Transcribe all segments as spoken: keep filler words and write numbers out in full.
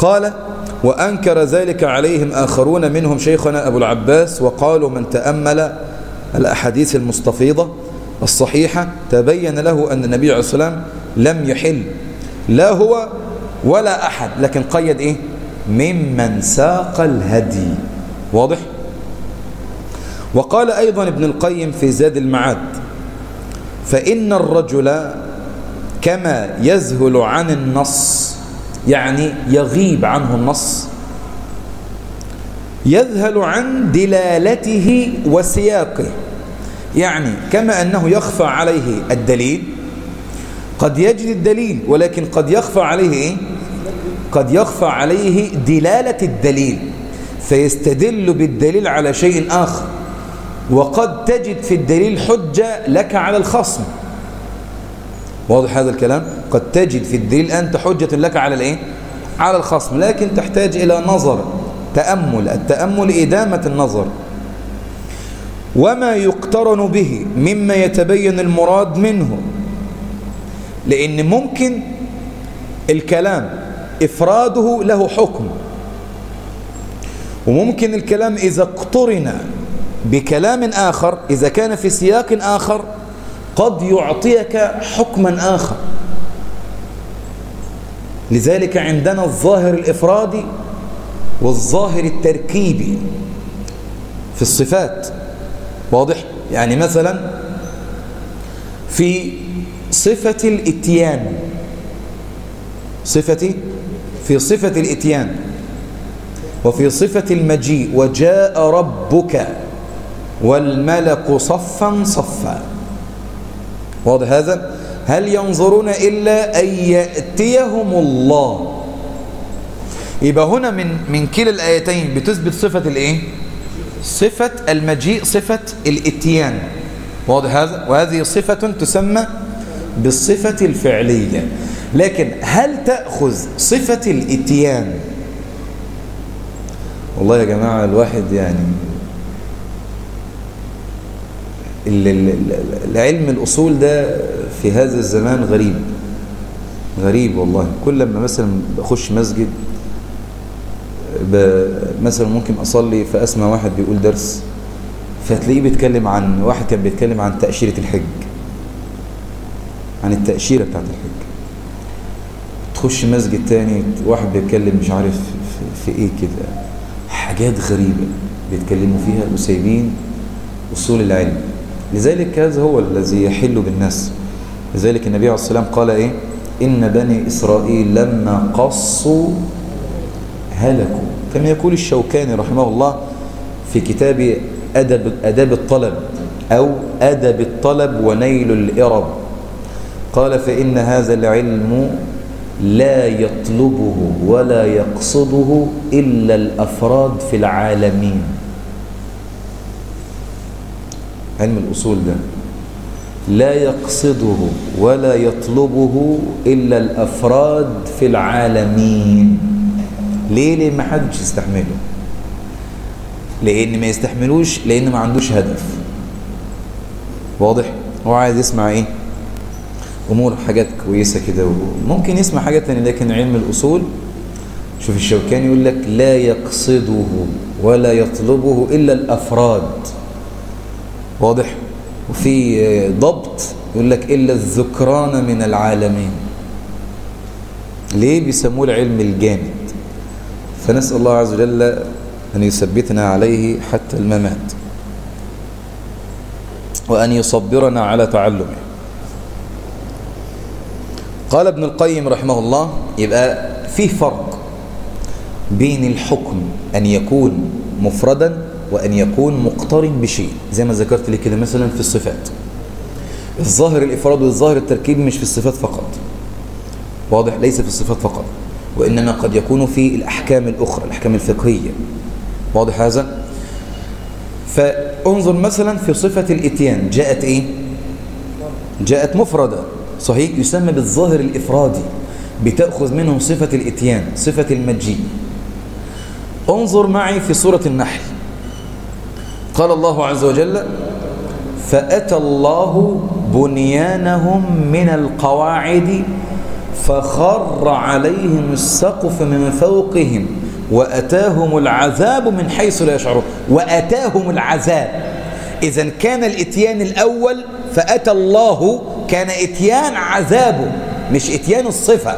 قال وأنكر ذلك عليهم آخرون منهم شيخنا أبو العباس، وقالوا من تأمل الأحاديث المستفيضة الصحيحة تبين له أن النبي عليه الصلاة والسلام لم يحل لا هو ولا أحد، لكن قيد إيه؟ ممن ساق الهدي. واضح؟ وقال أيضا ابن القيم في زاد المعاد فإن الرجل كما يذهل عن النص، يعني يغيب عنه النص، يذهل عن دلالته وسياقه، يعني كما أنه يخفى عليه الدليل، قد يجد الدليل ولكن قد يخفى عليه إيه؟ قد يخفى عليه دلالة الدليل فيستدل بالدليل على شيء آخر، وقد تجد في الدليل حجة لك على الخصم. واضح هذا الكلام؟ قد تجد في الدليل أنت حجة لك على الإيه؟ على الخصم، لكن تحتاج إلى نظر، تأمل، التأمل إدامة النظر. وما يقترن به مما يتبين المراد منه، لأن ممكن الكلام إفراده له حكم، وممكن الكلام إذا اقترن بكلام آخر إذا كان في سياق آخر قد يعطيك حكما آخر. لذلك عندنا الظاهر الإفرادي والظاهر التركيبي في الصفات. واضح؟ يعني مثلا في صفة الإتيان، صفتي في صفة الإتيان وفي صفة المجيء وجاء ربك والملك صفا صفا. واضح هذا؟ هل ينظرون إلا أن يأتيهم الله؟ يبقى هنا من من كلا الآيتين بتثبت صفة الإيه؟ صفة المجيء، صفة الإتيان. واضح هذا؟ وهذه صفة تسمى بالصفة الفعلية. لكن هل تأخذ صفة الإتيان؟ والله يا جماعة الواحد يعني العلم الأصول ده في هذا الزمان غريب غريب والله. كل لما مثلا بخش مسجد مثلا ممكن أصلي فأسمع واحد بيقول درس فتلاقيه بيتكلم عن واحد كان بيتكلم عن تأشيرة الحج، عن التأشيرة بتاعت الحج. تخش مسجد تاني واحد بيتكلم مش عارف في, في ايه كده، حاجات غريبة بيتكلموا فيها وسايبين أصول العلم. لذلك هذا هو الذي يحل بالناس. لذلك النبي عليه الصلاة والسلام قال ايه؟ إن بني إسرائيل لما قصوا هلكوا، كما يقول الشوكاني رحمه الله في كتاب أدب, أدب الطلب أو أدب الطلب ونيل الإرب، قال فإن هذا العلم لا يطلبه ولا يقصده إلا الأفراد في العالمين. علم الأصول ده لا يقصده ولا يطلبه إلا الأفراد في العالمين. ليه؟ ليه ما حدش يستحمله؟ لأن ما يستحملوش لأن ما عندوش هدف. واضح؟ هو عايز يسمع إيه؟ أمور حاجات كويسة كده، وممكن يسمع حاجات تانية. لكن علم الأصول شوف الشوكاني يقول لك لا يقصده ولا يطلبه إلا الأفراد. واضح؟ وفي ضبط يقول لك إلا الذكران من العالمين. ليه؟ بيسموه العلم الجامد. فنسأل الله عز وجل أن يثبتنا عليه حتى الممات، وأن يصبرنا على تعلمه. قال ابن القيم رحمه الله يبقى فيه فرق بين الحكم أن يكون مفردا وأن يكون مقترن بشيء، زي ما ذكرت لي كده مثلا في الصفات. الظاهر الإفراد والظاهر التركيب مش في الصفات فقط. واضح؟ ليس في الصفات فقط، وإنما قد يكون في الأحكام الأخرى، الأحكام الفقهية. واضح هذا؟ فانظر مثلا في صفة الإتيان جاءت إيه؟ جاءت مفردة، صحيح؟ يسمى بالظاهر الإفرادي، بتأخذ منه صفة الإتيان، صفة المجيء. انظر معي في سورة النحل، قال الله عز وجل فأتى الله بنيانهم من القواعد فخر عليهم السقف من فوقهم وأتاهم العذاب من حيث لا يشعرون. وأتاهم العذاب، إذن كان الإتيان الأول فأتى الله كان إتيان عذابه مش إتيان الصفة.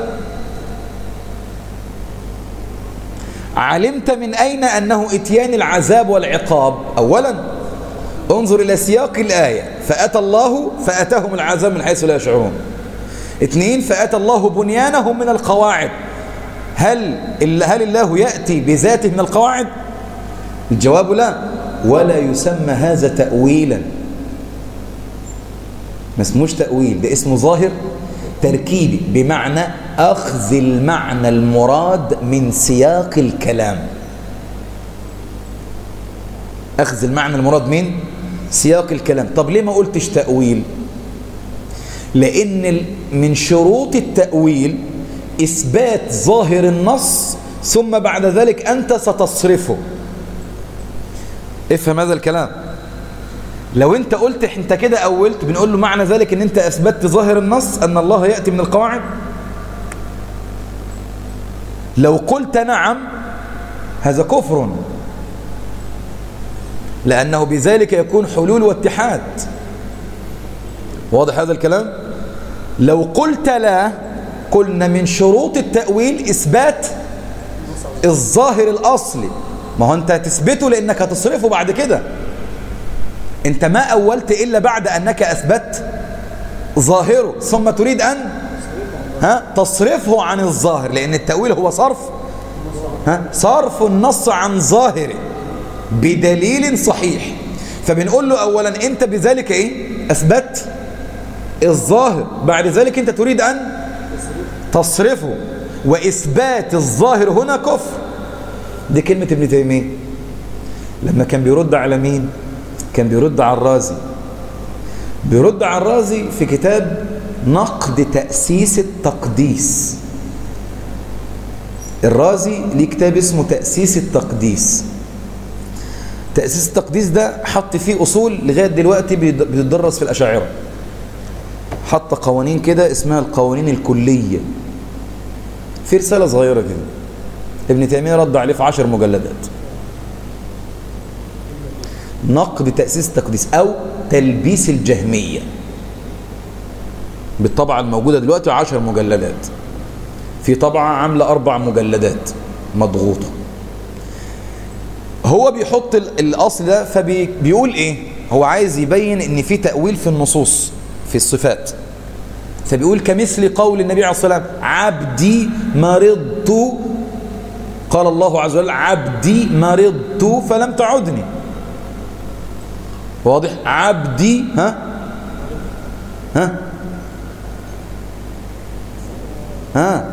علمت من أين أنه إتيان العذاب والعقاب؟ أولا انظر إلى سياق الآية، فأتى الله فأتاهم العذاب من حيث لا يشعرون. اثنين، فأتى الله بنيانهم من القواعد. هل هل الله يأتي بذاته من القواعد؟ الجواب لا، ولا يسمى هذا تأويلا، ما اسموش تأويل، ده اسمه ظاهر تركيبي، بمعنى أخذ المعنى المراد من سياق الكلام. أخذ المعنى المراد من سياق الكلام. طب ليه ما قلتش تأويل؟ لأن من شروط التأويل إثبات ظاهر النص ثم بعد ذلك أنت ستصرفه. افهم هذا الكلام. لو أنت قلت أنت كده أولت، بنقول له معنى ذلك أن أنت أثبتت ظاهر النص أن الله يأتي من القواعد. لو قلت نعم هذا كفر، لأنه بذلك يكون حلول واتحاد. واضح هذا الكلام؟ لو قلت لا، قلنا من شروط التأويل إثبات الظاهر الأصلي. ما هو أنت هتثبته لأنك هتصرفه بعد كده. أنت ما أولت إلا بعد أنك أثبت ظاهره ثم تريد أن ها تصرفه عن الظاهر، لأن التأويل هو صرف ها صرف النص عن ظاهره بدليل صحيح. فبنقول له أولا أنت بذلك إيه؟ أثبت الظاهر، بعد ذلك أنت تريد أن تصرفه، وإثبات الظاهر هنا كفر. دي كلمة ابن تيمية لما كان بيرد على مين؟ كان بيرد على الرازي. بيرد على الرازي في كتاب نقد تأسيس التقديس. الرازي ليه كتاب اسمه تأسيس التقديس. تأسيس التقديس ده حط فيه أصول لغاية دلوقتي بيتدرس في الأشاعرة. حط قوانين كده اسمها القوانين الكلية في رسالة صغيرة كده. ابن تيمية رد عليه في عشر مجلدات. نقد تأسيس التقديس أو تلبيس الجهمية، بالطبعة الموجودة دلوقتي عشر مجلدات، في طبعة عاملة أربع مجلدات مضغوطة. هو بيحط الأصل ده، فبيقول إيه؟ هو عايز يبين إن في تأويل في النصوص في الصفات. فبيقول كمثل قول النبي عليه الصلاة والسلام عبدي مرضت، قال الله عز وجل عبدي مرضت فلم تعدني. واضح؟ عبدي ها ها ها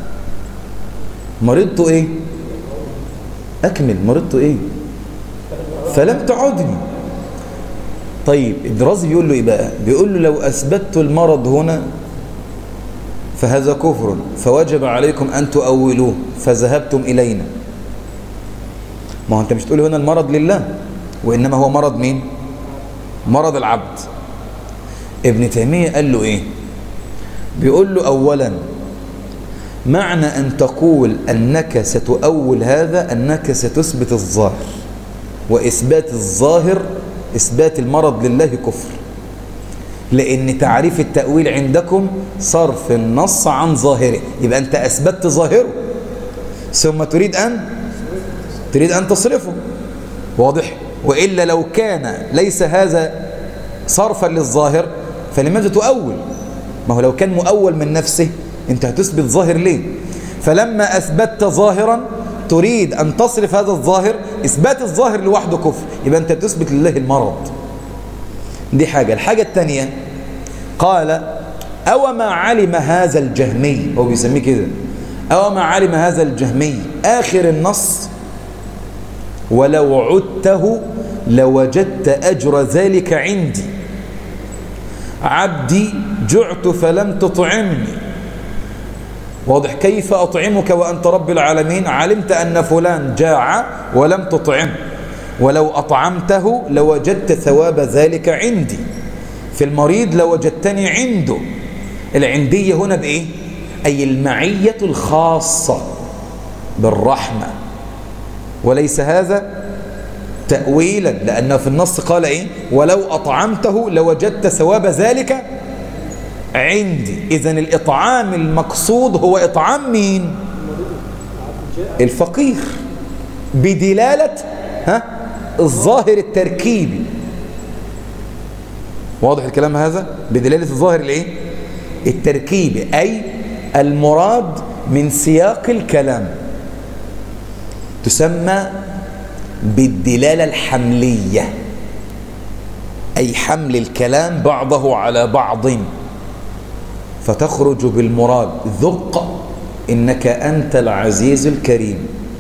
مرضت ايه؟ اكمل. مرضت ايه؟ فلم تعدني. طيب الرازي بيقول له ايه بقى؟ بيقول له لو اثبتت المرض هنا فهذا كفر، فوجب عليكم ان تؤولوه فذهبتم الينا. ما هو انت مش تقول هنا المرض لله، وانما هو مرض مين؟ مرض العبد. ابن تيمية قال له ايه؟ بيقول له اولا معنى ان تقول انك ستؤول هذا انك ستثبت الظاهر، واثبات الظاهر اثبات المرض لله كفر، لان تعريف التأويل عندكم صرف النص عن ظاهره. يبقى انت اثبتت ظاهره ثم تريد ان تريد ان تصرفه. واضح؟ وإلا لو كان ليس هذا صرفا للظاهر فلماذا تؤول؟ ما هو لو كان مؤول من نفسه انت هتثبت ظاهر ليه؟ فلما أثبتت ظاهرا تريد أن تصرف هذا الظاهر، إثبات الظاهر لوحده كفر، يبقى أنت تثبت لله المرض. دي حاجة. الحاجة الثانية قال أو ما علم هذا الجهمي، هو بيسميه كده، أو ما علم هذا الجهمي آخر النص ولو عدته لوجدت أجر ذلك عندي، عبدي جعت فلم تطعمني. واضح؟ كيف أطعمك وأنت رب العالمين؟ علمت أن فلان جاع ولم تطعم، ولو أطعمته لوجدت ثواب ذلك عندي، في المريض لوجدتني عنده. العندية هنا بإيه؟ أي المعية الخاصة بالرحمة، وليس هذا تأويلا، لأنه في النص قال إيه؟ ولو أطعمته لوجدت ثواب ذلك عندي. إذن الإطعام المقصود هو إطعام مين؟ الفقير، بدلالة ها الظاهر التركيبي. واضح الكلام هذا؟ بدلالة الظاهر الايه؟ التركيبي، أي المراد من سياق الكلام تسمى بالدلالة الحملية، أي حمل الكلام بعضه على بعض فتخرج بالمراد. ذق إنك أنت العزيز الكريم.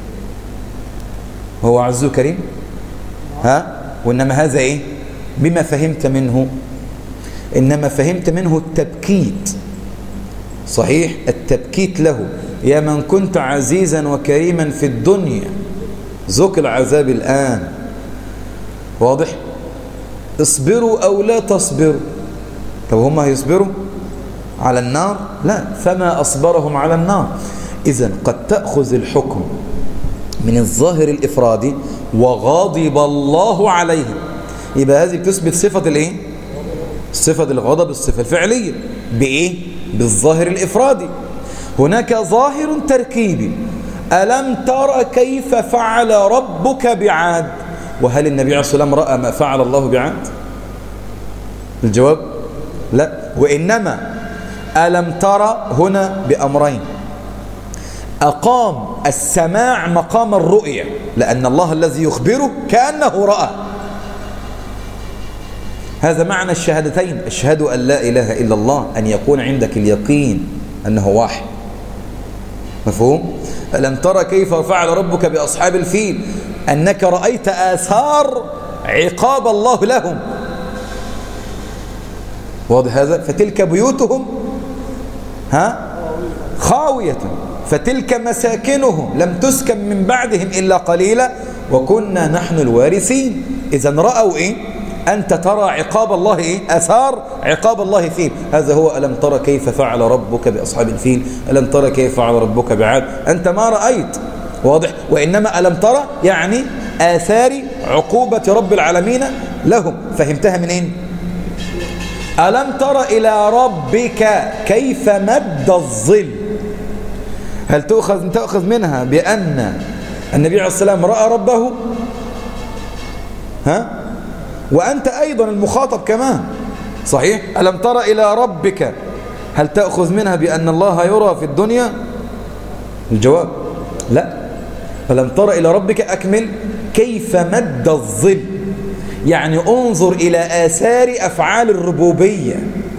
هو عزيز كريم؟ ها؟ وإنما هذا إيه؟ بما فهمت منه، إنما فهمت منه التبكيت. صحيح؟ التبكيت له، يا من كنت عزيزا وكريما في الدنيا ذوق العذاب الآن. واضح؟ اصبروا أو لا تصبروا. طب هم هيصبروا على النار؟ لا، فما أصبرهم على النار. إذن قد تأخذ الحكم من الظاهر الإفرادي وغضب الله عليهم، يبقى هذه بتثبت صفة الايه؟ صفة الغضب، الصفة الفعلية بإيه؟ بالظاهر الإفرادي. هناك ظاهر تركيبي، ألم تر كيف فعل ربك بعاد؟ وهل النبي عليه الصلاة والسلام رأى ما فعل الله بعاد؟ الجواب لا، وإنما ألم ترى هنا بأمرين. أقام السماع مقام الرؤية، لأن الله الذي يخبره كأنه رأى. هذا معنى الشهادتين، أشهد أن لا إله إلا الله، أن يكون عندك اليقين أنه واحد. مفهوم؟ ألم ترى كيف فعل ربك بأصحاب الفيل، أنك رأيت آثار عقاب الله لهم. واضح هذا؟ فتلك بيوتهم ها خاوية، فتلك مساكنهم لم تسكن من بعدهم إلا قليلا وكنا نحن الوارثين. إذن رأوا إيه؟ أنت ترى عقاب الله إيه؟ أثار عقاب الله فيه. هذا هو ألم ترى كيف فعل ربك بأصحاب الفيل، ألم ترى كيف فعل ربك بعاد. أنت ما رأيت. واضح؟ وإنما ألم ترى يعني آثار عقوبة رب العالمين لهم. فهمتها منين؟ ألم تر إلى ربك كيف مد الظل، هل تأخذ تأخذ منها بأن النبي عليه السلام رأى ربه؟ ها؟ وأنت أيضا المخاطب كمان. صحيح؟ ألم تر إلى ربك، هل تأخذ منها بأن الله يرى في الدنيا؟ الجواب لا. ألم تر إلى ربك أكمل كيف مد الظل، يعني انظر إلى آثار أفعال الربوبية.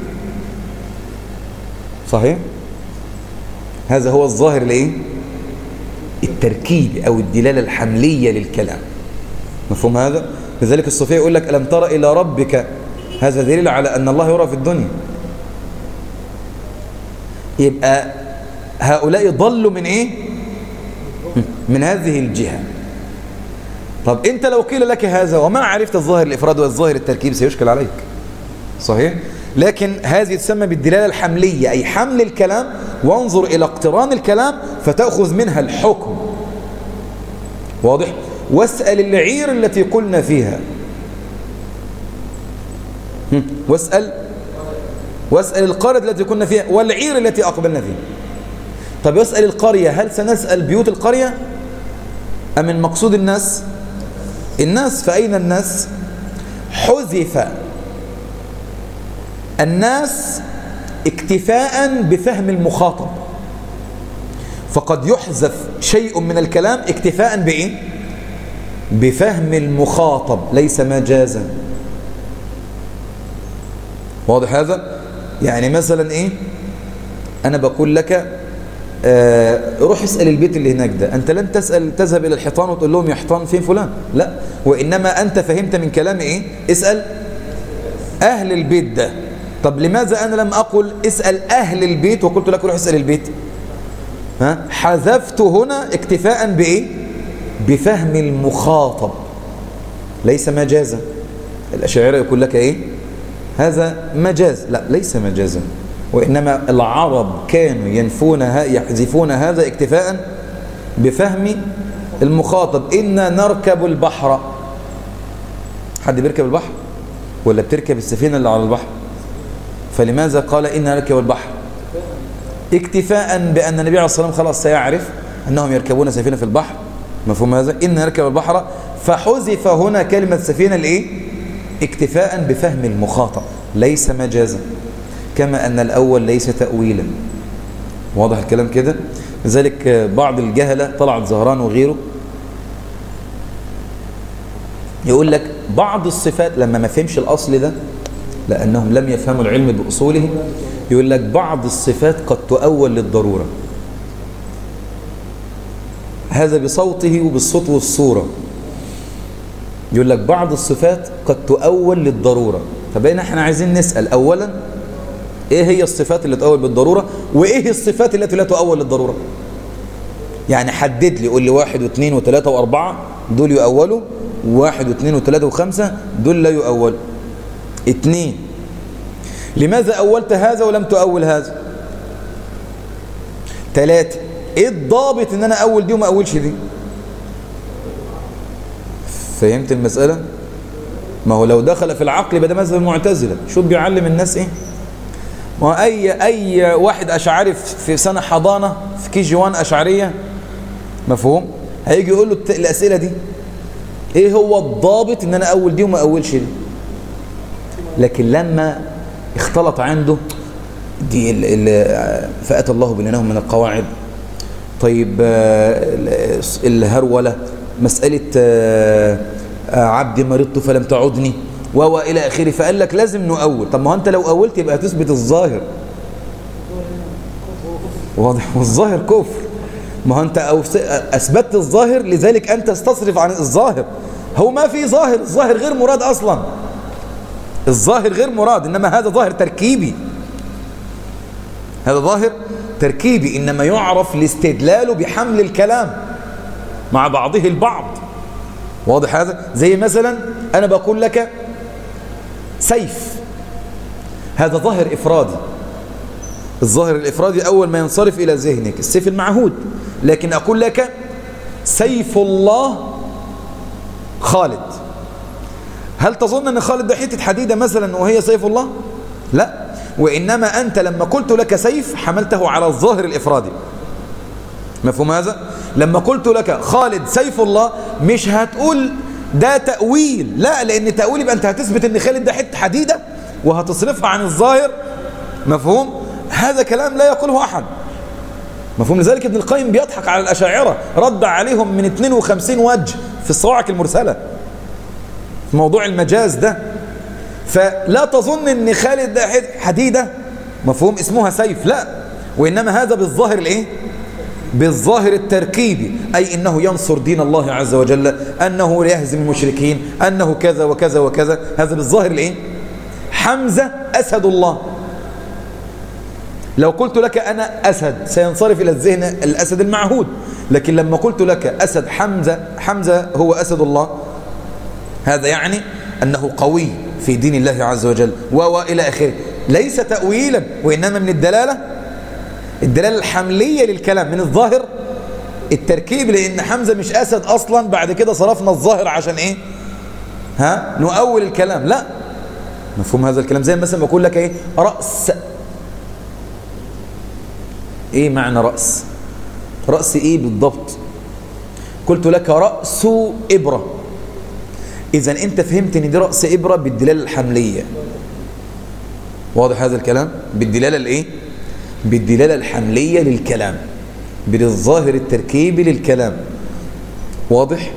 صحيح؟ هذا هو الظاهر لإيه؟ التركيب أو الدلالة الحملية للكلام. مفهوم هذا؟ لذلك الصوفية يقول لك ألم تر إلى ربك، هذا دليل على أن الله يرى في الدنيا. يبقى هؤلاء ضلوا من إيه؟ من هذه الجهة. طب أنت لو قيل لك هذا وما عرفت الظاهر الإفراد والظاهر التركيب سيشكل عليك. صحيح؟ لكن هذه تسمى بالدلالة الحملية، أي حمل الكلام وانظر إلى اقتران الكلام فتأخذ منها الحكم. واضح؟ واسأل العير التي قلنا فيها، واسأل واسأل القرية التي كنا فيها والعير التي أقبلنا فيها. طب يسأل القرية، هل سنسأل بيوت القرية أم المقصود الناس؟ الناس. فأين الناس؟ حذف الناس اكتفاء بفهم المخاطب، فقد يحذف شيء من الكلام اكتفاء بإيه؟ بفهم المخاطب، ليس مجازا. واضح هذا؟ يعني مثلا إيه؟ أنا بقول لك آه روح اسأل البيت اللي هناك ده، أنت لن تسأل تذهب إلى الحيطان وتقول لهم يا حيطان فين فلان، لا، وإنما أنت فهمت من كلامي إيه؟ اسأل أهل البيت ده. طب لماذا أنا لم أقل اسأل أهل البيت وقلت لك روح اسأل البيت؟ ها؟ حذفت هنا اكتفاء بإيه؟ بفهم المخاطب، ليس مجازا. الأشاعرة يقول لك إيه؟ هذا مجاز، لا ليس مجازا. وإنما العرب كانوا ينفونها يحذفون هذا اكتفاء بفهم المخاطب. إنا نركب البحر. حد بيركب البحر ولا بتركب السفينة اللي على البحر؟ فلماذا قال إنا نركب البحر؟ اكتفاء بأن النبي عليه الصلاة والسلام خلاص سيعرف أنهم يركبون سفينة في البحر. مفهوم هذا؟ إنا نركب البحر، فحذف هنا كلمة سفينة الإيه؟ اكتفاء بفهم المخاطب ليس مجازا، كما أن الأول ليس تأويلا. واضح الكلام كده؟ لذلك بعض الجهلة طلعت زهران وغيره يقول لك بعض الصفات لما ما فهمش الأصل ده لأنهم لم يفهموا العلم بأصوله، يقول لك بعض الصفات قد تؤول للضرورة. هذا بصوته وبالصوت والصورة. يقول لك بعض الصفات قد تؤول للضرورة. فبين احنا عايزين نسأل أولا ايه هي الصفات اللي تؤول بالضرورة، وايه الصفات التي لا تؤول للضرورة؟ يعني حدد لي، قول لي واحد واثنين وثلاثة واربعة دول يؤولوا، واحد واثنين وثلاثة وخمسة دول لا يؤولوا. اثنين، لماذا أولت هذا ولم تؤول هذا؟ ثلاثة، ايه الضابط ان انا أول دي وما أولش دي؟ فهمت المسألة؟ ما هو لو دخل في العقل يبقى ده مذهب المعتزلة. شو بيعلم الناس ايه؟ ما هو اي اي واحد اشعري في سنة حضانة في كي جي واحد اشعرية، مفهوم؟ هيجي يقول له الأسئلة دي ايه هو الضابط ان انا أول دي وما أولش دي؟ لكن لما اختلط عنده دي فأتى الله بينهم من القواعد، طيب الهرولة، مسألة عبدي مرضت فلم تعدني وهو إلى آخره، فقال لك لازم نؤول. طب ما هو أنت لو أولت يبقى هتثبت الظاهر. واضح؟ والظاهر كفر. ما هو أنت أثبتت الظاهر، لذلك أنت استصرف عن الظاهر. هو ما في ظاهر، الظاهر غير مراد أصلا. الظاهر غير مراد، إنما هذا ظاهر تركيبي. هذا ظاهر تركيبي، إنما يعرف الاستدلال بحمل الكلام مع بعضه البعض. واضح هذا؟ زي مثلا أنا بقول لك سيف، هذا ظاهر إفرادي. الظاهر الإفرادي أول ما ينصرف إلى ذهنك السيف المعهود. لكن أقول لك سيف الله خالد، هل تظن أن خالد ده حتة حديدة مثلا وهي سيف الله؟ لا، وإنما أنت لما قلت لك سيف حملته على الظاهر الإفرادي. مفهوم هذا؟ لما قلت لك خالد سيف الله مش هتقول ده تأويل، لا، لأن تأويل يبقى أنت هتثبت أن خالد ده حتة حديدة وهتصرفها عن الظاهر. مفهوم؟ هذا كلام لا يقوله أحد. مفهوم؟ لذلك ابن القيم بيضحك على الأشاعرة، رد عليهم من اثنين وخمسين وجه في الصواعق المرسلة في موضوع المجاز ده. فلا تظن ان خالد ده حديدة مفهوم اسمها سيف، لا، وإنما هذا بالظاهر الايه؟ بالظاهر التركيبي، أي إنه ينصر دين الله عز وجل، أنه يهزم المشركين، أنه كذا وكذا وكذا. هذا بالظاهر الايه؟ حمزة أسد الله. لو قلت لك أنا أسد سينصرف إلى الذهن الأسد المعهود، لكن لما قلت لك أسد حمزة، حمزة هو أسد الله، هذا يعني أنه قوي في دين الله عز وجل وإلى آخره. ليس تأويلا، وإنما من الدلالة الدلالة الحملية للكلام، من الظاهر التركيب، لأن حمزة مش أسد أصلا، بعد كده صرفنا الظاهر عشان إيه؟ ها؟ نؤول الكلام، لا. مفهوم هذا الكلام؟ زي مثلا بقول لك إيه؟ رأس. إيه معنى رأس؟ رأس إيه بالضبط؟ قلت لك رأس إبرة، إذا أنت فهمت أن دي رأس إبرة بالدلالة الحملية. واضح هذا الكلام؟ بالدلالة الإيه؟ بالدلالة الحملية للكلام، بالظاهر التركيبي للكلام. واضح؟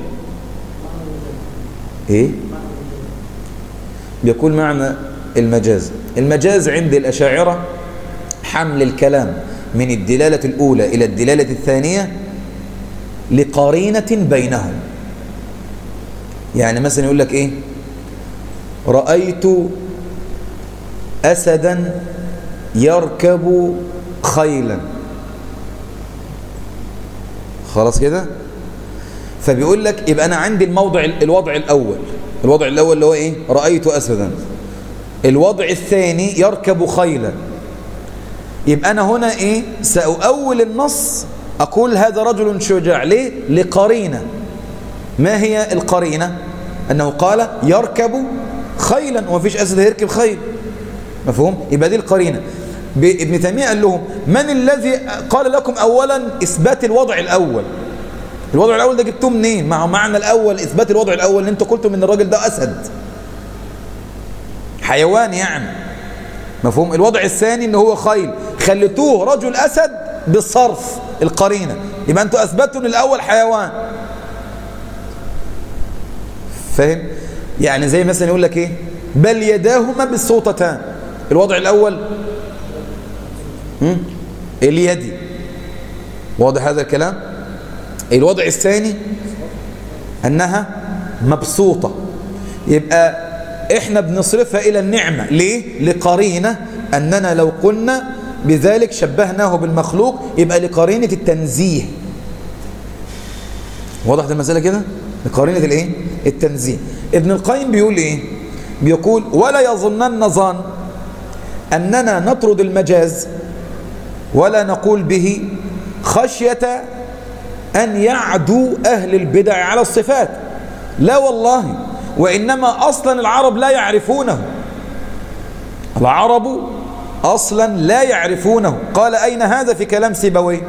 إيه؟ بيقول معنى المجاز. المجاز عند الأشاعرة حمل الكلام من الدلالة الأولى إلى الدلالة الثانية لقرينة بينهم. يعني مثلا يقول لك إيه؟ رأيت أسدا يركب خيلا. خلاص كده؟ فبيقول لك يبقى أنا عندي الموضع الوضع الأول، الوضع الأول اللي هو إيه؟ رأيت أسدا. الوضع الثاني يركب خيلا. يبقى أنا هنا إيه؟ سأؤول النص أقول هذا رجل شجاع. ليه؟ لقرينة. ما هي القرينة؟ أنه قال يركب خيلا، ومفيش أسد هيركب خيل. مفهوم؟ يبقى دي القرينة. ابن تيمية قال لهم من الذي قال لكم أولا إثبات الوضع الأول؟ الوضع الأول ده جبتوه منين؟ مع معنى الأول إثبات الوضع الأول اللي انتوا قلتوا من الراجل ده أسد حيوان يعني. مفهوم؟ الوضع الثاني ان هو خيل، خلتوه رجل أسد بالصرف القرينة. يبقى انتوا أثبتوا ان الأول حيوان. فاهم؟ يعني زي مثلا يقول لك ايه؟ بل يداهما بالسلطتان. الوضع الأول اليدي. واضح هذا الكلام؟ الوضع الثاني أنها مبسوطة. يبقى إحنا بنصرفها إلى النعمة. ليه؟ لقرينة أننا لو قلنا بذلك شبهناه بالمخلوق يبقى لقرينة التنزيه. وضحت المسألة كده؟ لقرينة الإيه؟ التنزيه. ابن القيم بيقول إيه؟ بيقول ولا يظنن ظن أننا نطرد المجاز ولا نقول به خشية أن يعدو أهل البدع على الصفات. لا والله، وإنما أصلا العرب لا يعرفونه. العرب أصلا لا يعرفونه. قال أين هذا في كلام سيبويه؟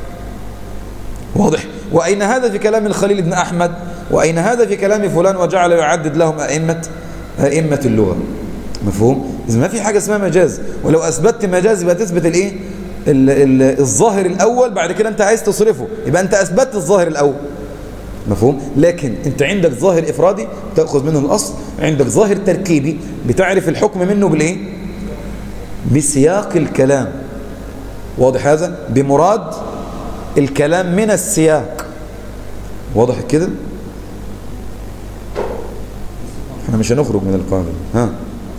واضح؟ وأين هذا في كلام الخليل بن أحمد؟ وأين هذا في كلام فلان؟ وجعل يعدد لهم أئمة أئمة اللغة. مفهوم؟ إذا ما في حاجة اسمها مجاز، ولو أثبتت مجاز يبقى تثبت الإيه؟ ال ال الظاهر الأول، بعد كده أنت عايز تصرفه يبقى أنت أثبتت الظاهر الأول. مفهوم؟ لكن أنت عندك ظاهر إفرادي تأخذ منه الأصل، عندك ظاهر تركيبي بتعرف الحكم منه بالإيه؟ بسياق الكلام. واضح هذا؟ بمراد الكلام من السياق. واضح كده؟ احنا مش هنخرج من القاعدة. ها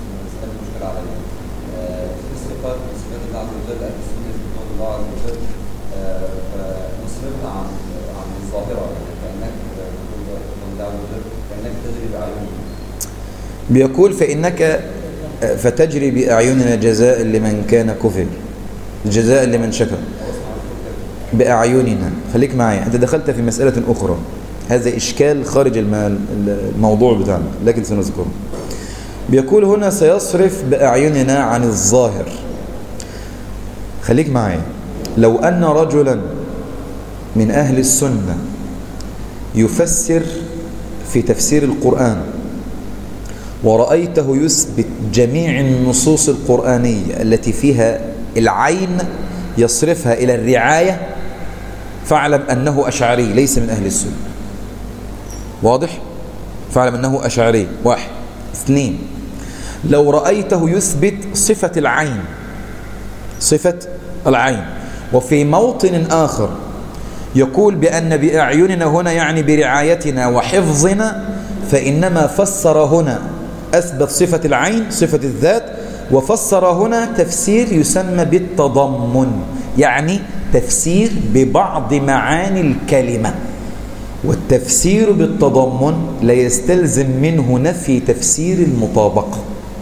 بيقول فإنك فتجري بأعيننا جزاء لمن كان كفر، جزاء لمن شكر. بأعيننا، خليك معي، أنت دخلت في مسألة أخرى، هذا إشكال خارج الموضوع بتاعنا لكن سنذكره. بيقول هنا سيصرف بأعيننا عن الظاهر. خليك معي، لو أن رجلا من أهل السنة يفسر في تفسير القرآن ورأيته يثبت جميع النصوص القرآنية التي فيها العين يصرفها إلى الرعاية، فاعلم أنه أشعري ليس من أهل السنة. واضح؟ فاعلم أنه أشعري. واحد. اثنين، لو رأيته يثبت صفة العين، صفة العين، وفي موطن آخر يقول بأن بأعيننا هنا يعني برعايتنا وحفظنا، فإنما فسر هنا أثبت صفة العين صفة الذات، وفسر هنا تفسير يسمى بالتضمن، يعني تفسير ببعض معاني الكلمة. والتفسير بالتضمن لا يستلزم منه نفي تفسير المطابقة.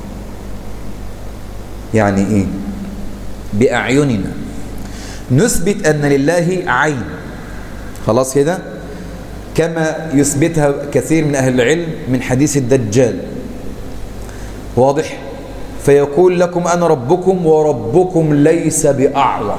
يعني إيه؟ بأعيننا نثبت أن لله عين، خلاص كده، كما يثبتها كثير من أهل العلم من حديث الدجال. واضح؟ فيقول لكم أنا ربكم وربكم ليس بأعور،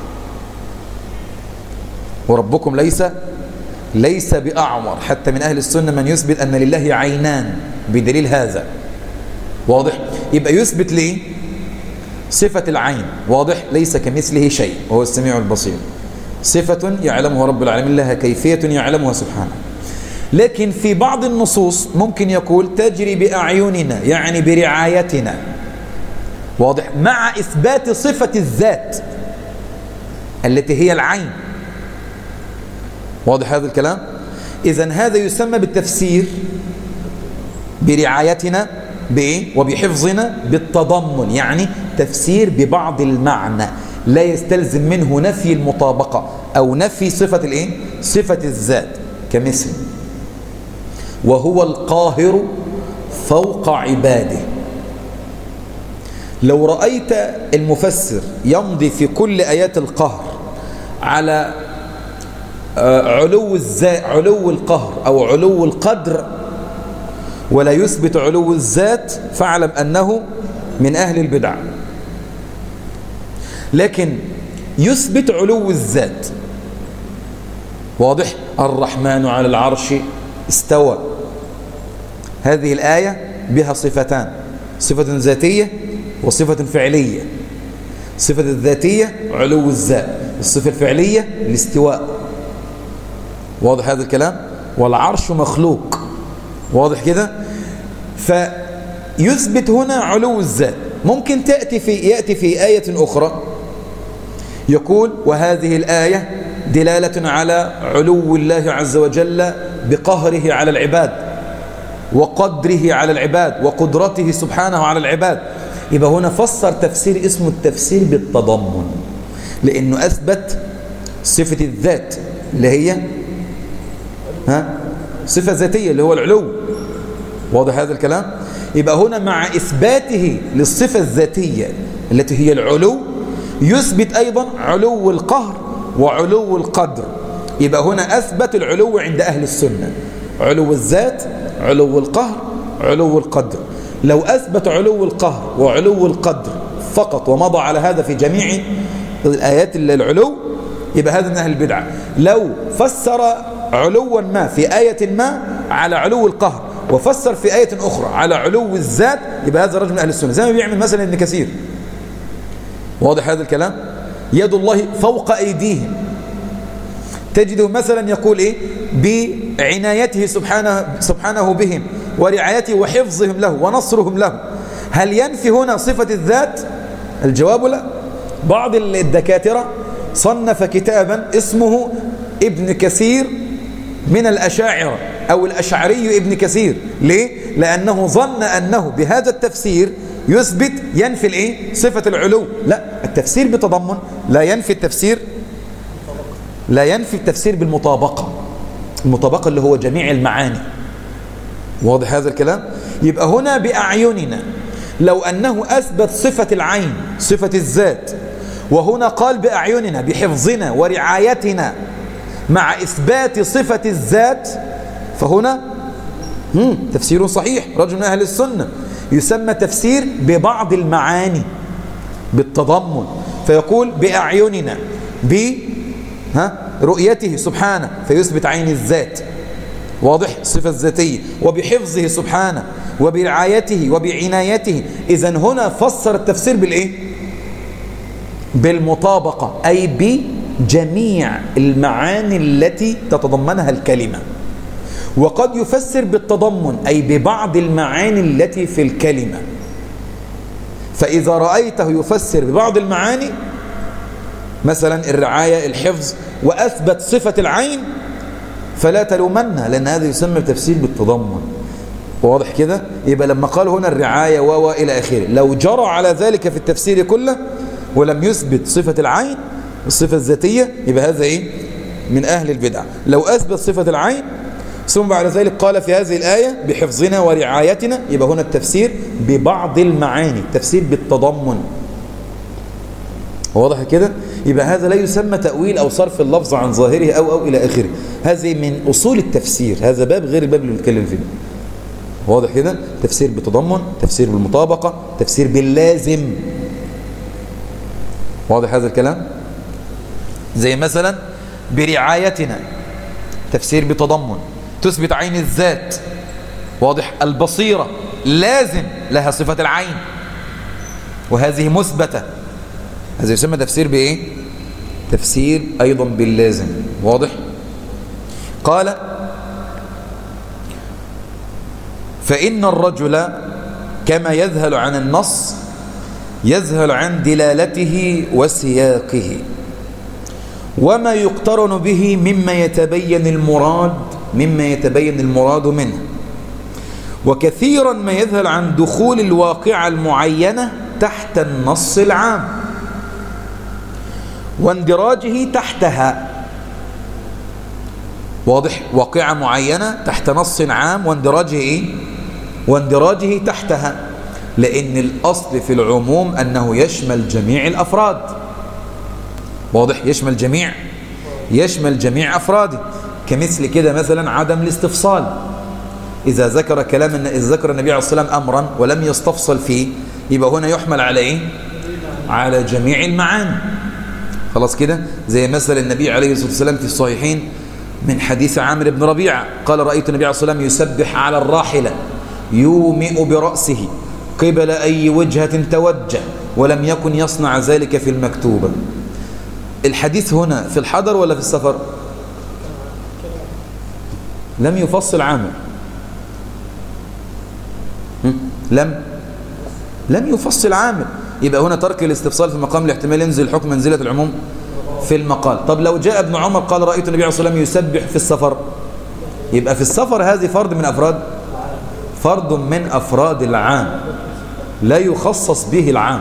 وربكم ليس ليس بأعور. حتى من أهل السنة من يثبت أن لله عينان بدليل هذا. واضح؟ يبقى يثبت ليه صفة العين. واضح؟ ليس كمثله شيء وهو السميع البصير، صفة يعلمها رب العالمين لها كيفية يعلمها سبحانه. لكن في بعض النصوص ممكن يقول تجري بأعيننا يعني برعايتنا. واضح؟ مع إثبات صفة الذات التي هي العين. واضح هذا الكلام؟ إذن هذا يسمى بالتفسير برعايتنا بإيه؟ وبحفظنا بالتضمن، يعني تفسير ببعض المعنى لا يستلزم منه نفي المطابقة أو نفي صفة الإيه؟ صفة الذات. كمثل وهو القاهر فوق عباده. لو رأيت المفسر يمضي في كل آيات القهر على علو الذات، علو القهر أو علو القدر، ولا يثبت علو الذات، فاعلم أنه من أهل البدع. لكن يثبت علو الذات، واضح؟ الرحمن على العرش استوى، هذه الآية بها صفتان، صفة ذاتية وصفة فعلية. الصفة الذاتية علو الذات، الصفة الفعلية الاستواء، واضح هذا الكلام؟ والعرش مخلوق، واضح كده؟ فيثبت هنا علو الذات. ممكن تأتي في يأتي في آية أخرى يقول وهذه الآية دلالة على علو الله عز وجل بقهره على العباد وقدره على العباد وقدرته سبحانه على العباد. يبقى هنا فسر تفسير اسمه التفسير بالتضمن، لأنه أثبت صفة الذات اللي هي ها صفة ذاتية اللي هو العلو، واضح هذا الكلام؟ يبقى هنا مع إثباته للصفة الذاتية التي هي العلو يثبت أيضا علو القهر وعلو القدر. يبقى هنا أثبت العلو عند أهل السنة، علو الذات، علو القهر، علو القدر. لو أثبت علو القهر وعلو القدر فقط ومضى على هذا في جميع الآيات العلو يبقى هذا من أهل البدعة. لو فسر علوا ما في آية ما على علو القهر وفسر في آية أخرى على علو الذات يبقى هذا رجل من أهل السنة، زي ما بيعمل مثلا ابن كثير، واضح هذا الكلام؟ يد الله فوق أيديهم، تجده مثلا يقول إيه بعنايته سبحانه, سبحانه بهم ورعايته وحفظهم له ونصرهم له. هل ينفي هنا صفة الذات؟ الجواب لا. بعض الدكاترة صنف كتابا اسمه ابن كثير من الأشاعرة أو الأشعري ابن كثير. ليه؟ لأنه ظن أنه بهذا التفسير يثبت ينفي الإيه؟ صفة العلو. لا، التفسير بتضمن لا ينفي التفسير، لا ينفي التفسير بالمطابقة، المطابقة اللي هو جميع المعاني، واضح هذا الكلام؟ يبقى هنا بأعيننا لو أنه أثبت صفة العين صفة الذات، وهنا قال بأعيننا بحفظنا ورعايتنا مع إثبات صفة الذات، فهنا تفسير صحيح، رجل من أهل السنة. يسمى تفسير ببعض المعاني بالتضمن، فيقول بأعيننا برؤيته سبحانه فيثبت عين الذات، واضح الصفة الذاتية، وبحفظه سبحانه وبرعايته وبعنايته. إذن هنا فسر التفسير بالإيه؟ بالمطابقة، أي بجميع المعاني التي تتضمنها الكلمة. وقد يفسر بالتضمن أي ببعض المعاني التي في الكلمة. فإذا رأيته يفسر ببعض المعاني مثلا الرعاية الحفظ وأثبت صفة العين فلا تلومنا، لأن هذا يسمى تفسير بالتضمن، واضح كده؟ يبقى لما قال هنا الرعاية و إلى آخره، لو جرى على ذلك في التفسير كله ولم يثبت صفة العين الصفة الذاتية يبقى هذا إيه؟ من أهل البدع. لو أثبت صفة العين ثم بعد ذلك قال في هذه الآية بحفظنا ورعايتنا يبقى هنا التفسير ببعض المعاني، تفسير بالتضمن، واضح كده؟ يبقى هذا لا يسمى تأويل أو صرف اللفظ عن ظاهره أو أو إلى آخره، هذه من أصول التفسير، هذا باب غير الباب اللي بنتكلم فيه، واضح كده؟ تفسير بالتضمن، تفسير بالمطابقة، تفسير باللازم، واضح هذا الكلام؟ زي مثلا برعايتنا تفسير بتضمن، تثبت عين الذات، واضح؟ البصيرة لازم لها صفة العين وهذه مثبتة، هذا يسمى تفسير بإيه؟ تفسير أيضا باللازم، واضح؟ قال فإن الرجل كما يذهل عن النص يذهل عن دلالته وسياقه وما يقترن به مما يتبين المراد مما يتبين المراد منه، وكثيرا ما يذهل عن دخول الواقعة المعينة تحت النص العام واندراجه تحتها، واضح؟ واقعة معينة تحت نص عام واندراجه إيه؟ واندراجه تحتها. لأن الأصل في العموم أنه يشمل جميع الأفراد. واضح؟ يشمل جميع يشمل جميع أفراده. كمثل كده مثلا عدم الاستفصال، إذا ذكر كلام إذا ذكر النبي عليه الصلاة والسلام أمرا ولم يستفصل فيه، يبقى هنا يحمل على إيه؟ على جميع المعاني. خلاص كده؟ زي مثل النبي عليه الصلاة والسلام في الصحيحين من حديث عامر بن ربيعة قال: رأيت النبي عليه الصلاة والسلام يسبح على الراحلة يومئ برأسه قبل أي وجهة توجه، ولم يكن يصنع ذلك في المكتوبة. الحديث هنا في الحضر ولا في السفر؟ لم يفصل عامر، لم لم يفصل عامر. يبقى هنا ترك الاستفصال في مقام الاحتمال ينزل الحكم منزلة العموم في المقال. طب لو جاء ابن عمر قال: رأيت النبي عليه الصلاة والسلام يسبح في السفر، يبقى في السفر هذه فرد من أفراد فرد من أفراد العام لا يخصص به العام.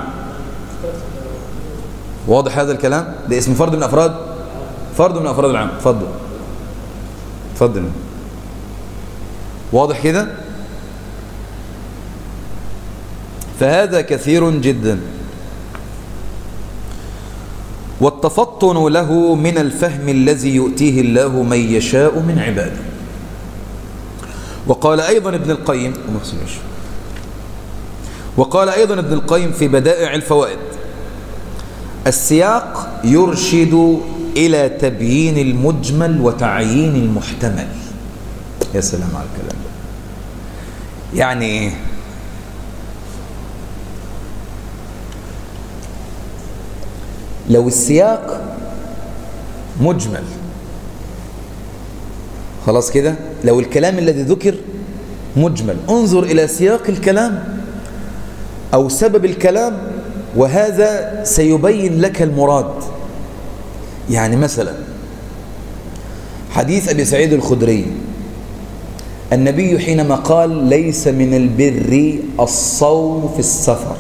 واضح هذا الكلام؟ ده اسم فرد من أفراد فرد من أفراد العام. اتفضل اتفضل. واضح كده؟ فهذا كثير جدا. والتفطن له من الفهم الذي يؤتيه الله من يشاء من عباده. وقال أيضا ابن القيم وقال أيضا ابن القيم في بدائع الفوائد: السياق يرشد إلى تبيين المجمل وتعيين المحتمل. يا سلام على الكلام ده. يعني ايه؟ لو السياق مجمل، خلاص كده، لو الكلام الذي ذكر مجمل، انظر إلى سياق الكلام أو سبب الكلام وهذا سيبين لك المراد. يعني مثلا حديث أبي سعيد الخدري، النبي حينما قال: ليس من البر الصوم في السفر.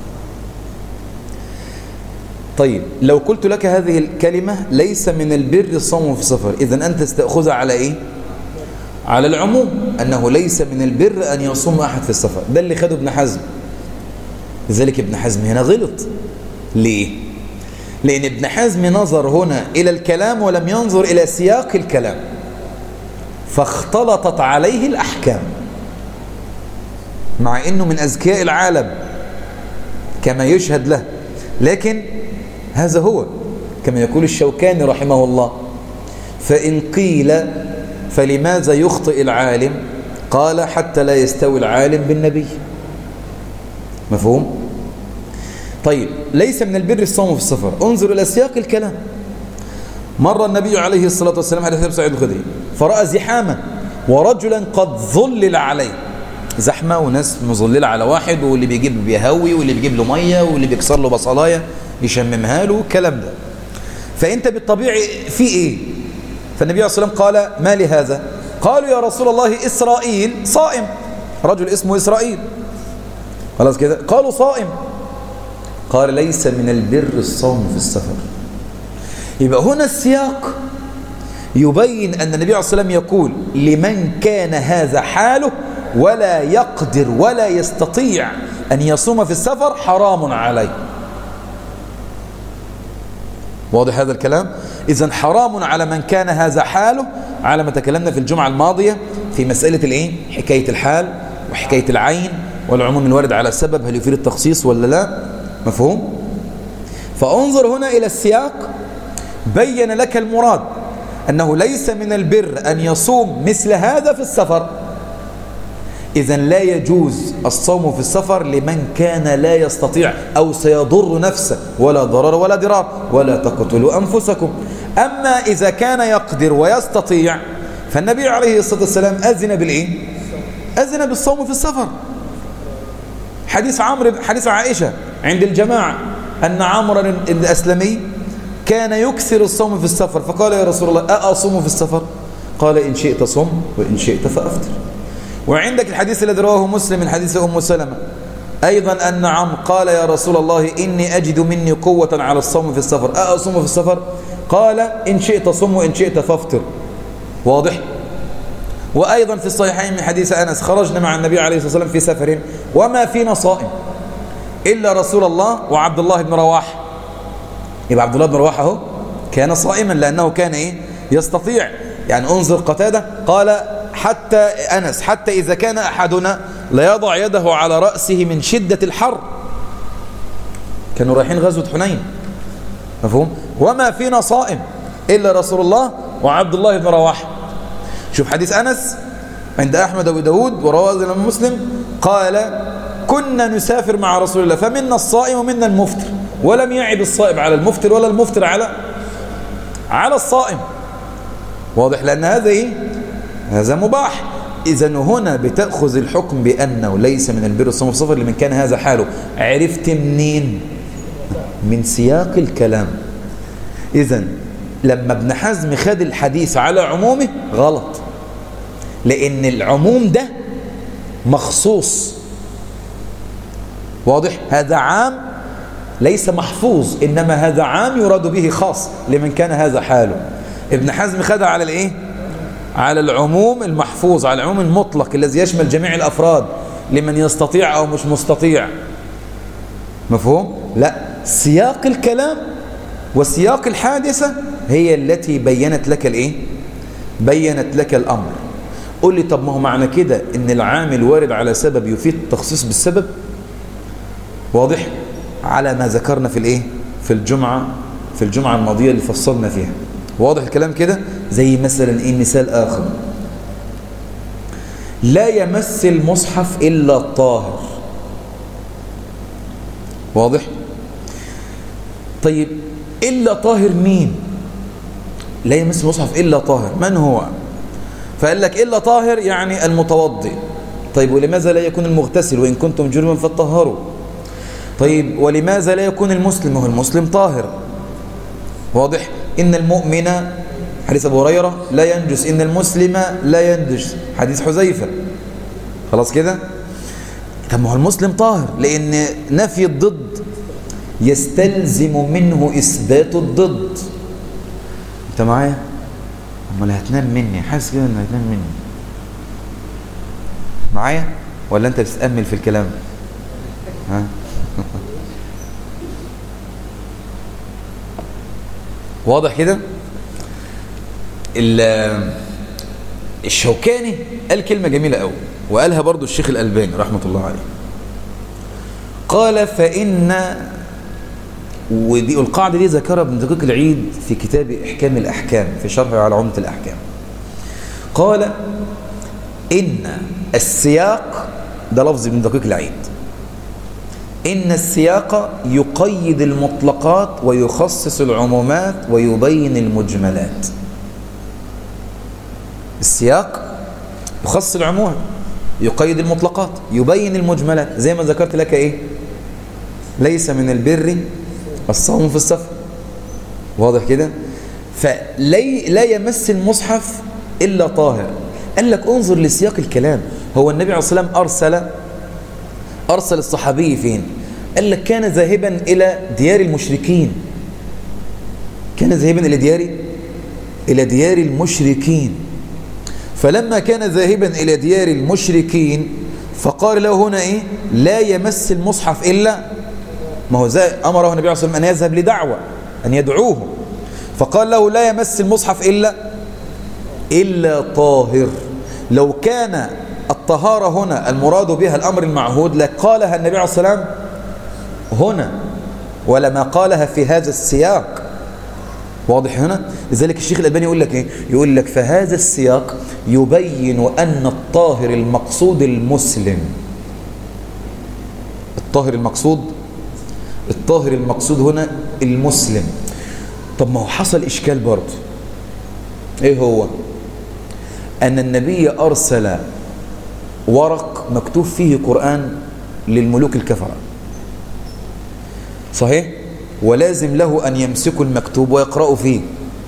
طيب لو قلت لك هذه الكلمة ليس من البر الصوم في السفر، إذن أنت تأخذها على إيه؟ على العموم، أنه ليس من البر أن يصوم أحد في السفر. ده اللي خده ابن حزم. لذلك ابن حزم هنا غلط. ليه؟ لأن ابن حزم نظر هنا إلى الكلام ولم ينظر إلى سياق الكلام، فاختلطت عليه الأحكام، مع أنه من أذكياء العالم كما يشهد له، لكن هذا هو كما يقول الشوكاني رحمه الله: فإن قيل فلماذا يخطئ العالم؟ قال: حتى لا يستوي العالم بالنبي. مفهوم؟ طيب ليس من البر الصوم في السفر، انظر إلى سياق الكلام. مر النبي عليه الصلاة والسلام على أبي سعيد الخدري فرأى زحاما ورجلا قد ظلل عليه، زحمة وناس مظللة على واحد، واللي بيجيب بيهوي واللي بيجيب له مية واللي بيكسر له بصلاية يشممها له الكلام ده. فأنت بالطبيعي في إيه؟ فالنبي عليه الصلاة والسلام قال: ما لهذا؟ قالوا: يا رسول الله إسرائيل صائم، رجل اسمه إسرائيل. خلاص كده، قالوا صائم. قال: ليس من البر الصوم في السفر. يبقى هنا السياق يبين أن النبي عليه الصلاة والسلام يقول: لمن كان هذا حاله ولا يقدر ولا يستطيع أن يصوم في السفر حرام عليه. واضح هذا الكلام؟ إذن حرام على من كان هذا حاله، على ما تكلمنا في الجمعة الماضية في مسألة الإيه؟ حكاية الحال وحكاية العين والعموم الوارد على السبب، هل يفيد التخصيص ولا لا؟ مفهوم؟ فانظر هنا إلى السياق، بين لك المراد أنه ليس من البر أن يصوم مثل هذا في السفر. إذن لا يجوز الصوم في السفر لمن كان لا يستطيع أو سيضر نفسه، ولا ضرر ولا ضرار، ولا تقتلوا أنفسكم. أما إذا كان يقدر ويستطيع فالنبي عليه الصلاة والسلام أذن بالإيه؟ أذن بالصوم في السفر. حديث عمرو حديث عائشة عند الجماعة أن عمرو الأسلمي كان يكثر الصوم في السفر، فقال: يا رسول الله أأصوم في السفر؟ قال: إن شئت صم وإن شئت فأفطر. وعندك الحديث الذي رواه مسلم من حديث أم سلمة أيضا أن عمرو قال: يا رسول الله إني أجد مني قوة على الصوم في السفر، أأصوم في السفر؟ قال: إن شئت صم وإن شئت فافطر. واضح؟ وأيضا في الصحيحين من حديث أنس خرجنا مع النبي عليه الصلاة والسلام في سفر وما فينا صائم إلا رسول الله وعبد الله بن رواحة. يبقى عبد الله بن رواحة هو كان صائما لأنه كان إيه يستطيع. يعني انظر قتادة قال حتى أنس حتى إذا كان أحدنا ليضع يده على رأسه من شدة الحر. كانوا رايحين غزوة حنين، مفهوم؟ وما فينا صائم إلا رسول الله وعبد الله بن رواحة. شوف حديث أنس عند أحمد وأبي داود ورواه الإمام مسلم قال كنا نسافر مع رسول الله فمنا الصائم ومنا المفطر، ولم يعب الصائم على المفطر ولا المفطر على على الصائم. واضح؟ لأن هذا إيه؟ هذا مباح. إذا هنا بتأخذ الحكم بأنه ليس من البر الصوم في السفر لمن كان هذا حاله. عرفت منين؟ من سياق الكلام. إذا لما ابن حزم خد الحديث على عمومه غلط، لأن العموم ده مخصوص. واضح؟ هذا عام ليس محفوظ، إنما هذا عام يراد به خاص لمن كان هذا حاله. ابن حزم خدها على الإيه؟ على العموم المحفوظ، على العموم المطلق الذي يشمل جميع الأفراد لمن يستطيع أو مش مستطيع. مفهوم؟ لا، سياق الكلام وسياق الحادثة هي التي بينت لك الإيه؟ بينت لك الأمر. قل لي طب ما هو معنى كده إن العامل وارد على سبب يفيد التخصيص بالسبب؟ واضح؟ على ما ذكرنا في الإيه؟ في الجمعة في الجمعة الماضية اللي فصلنا فيها. واضح الكلام كده؟ زي مثلا إيه مثال آخر، لا يمس المصحف إلا الطاهر. واضح؟ طيب إلا طاهر مين؟ لا يمس المصحف إلا طاهر، من هو؟ فقال لك إلا طاهر يعني المتوضئ. طيب ولماذا لا يكون المغتسل وإن كنتم جنبا فطهروا؟ طيب ولماذا لا يكون المسلم؟ هو المسلم طاهر. واضح؟ إن المؤمن حديث أبو هريرة لا ينجس، إن المسلم لا ينجس حديث حذيفة. خلاص كده؟ طب ما هو المسلم طاهر، لأن نفي الضد يستلزم منه إثبات الضد. أنت معايا؟ أمال هتنام مني، حاسس كده إنه هتنام مني معايا ولا أنت بتتأمل في الكلام؟ ها؟ واضح كده؟ الشوكاني قال كلمة جميلة قوي وقالها برضو الشيخ الألباني رحمة الله عليه. قال فإن، ودي القاعدة دي ذكرها ابن دقيق العيد في كتاب إحكام الأحكام في شرحه على عمدة الأحكام. قال إن السياق، ده لفظ ابن دقيق العيد، إن السياق يقيد المطلقات ويخصص العمومات ويبين المجملات. السياق يخصص العموم، يقيد المطلقات، يبين المجملات، زي ما ذكرت لك إيه؟ ليس من البر الصوم في السفر. واضح كده؟ فلا لا يمس المصحف إلا طاهر. قال لك انظر لسياق الكلام. هو النبي عليه الصلاة والسلام أرسل أرسل الصحابي فين؟ قال لك كان ذاهبا إلى ديار المشركين، كان ذاهبا إلى ديار إلى ديار المشركين. فلما كان ذاهبا إلى ديار المشركين فقال له هنا إيه؟ لا يمس المصحف إلا، ما هو زي أمره النبي عليه الصلاة والسلام أن يذهب لدعوة، أن يدعوه، فقال له لا يمس المصحف إلا إلا طاهر. لو كان الطهارة هنا المراد بها الأمر المعهود لقالها النبي عليه الصلاة والسلام هنا ولما قالها في هذا السياق. واضح هنا؟ لذلك الشيخ الألباني يقول لك إيه؟ يقول لك فهذا السياق يبين أن الطاهر المقصود المسلم. الطاهر المقصود الطاهر المقصود هنا المسلم. طب ما هو حصل إشكال برضه. إيه هو؟ أن النبي أرسل ورق مكتوب فيه قرآن للملوك الكفرة، صحيح؟ ولازم له أن يمسكوا المكتوب ويقرأوا فيه،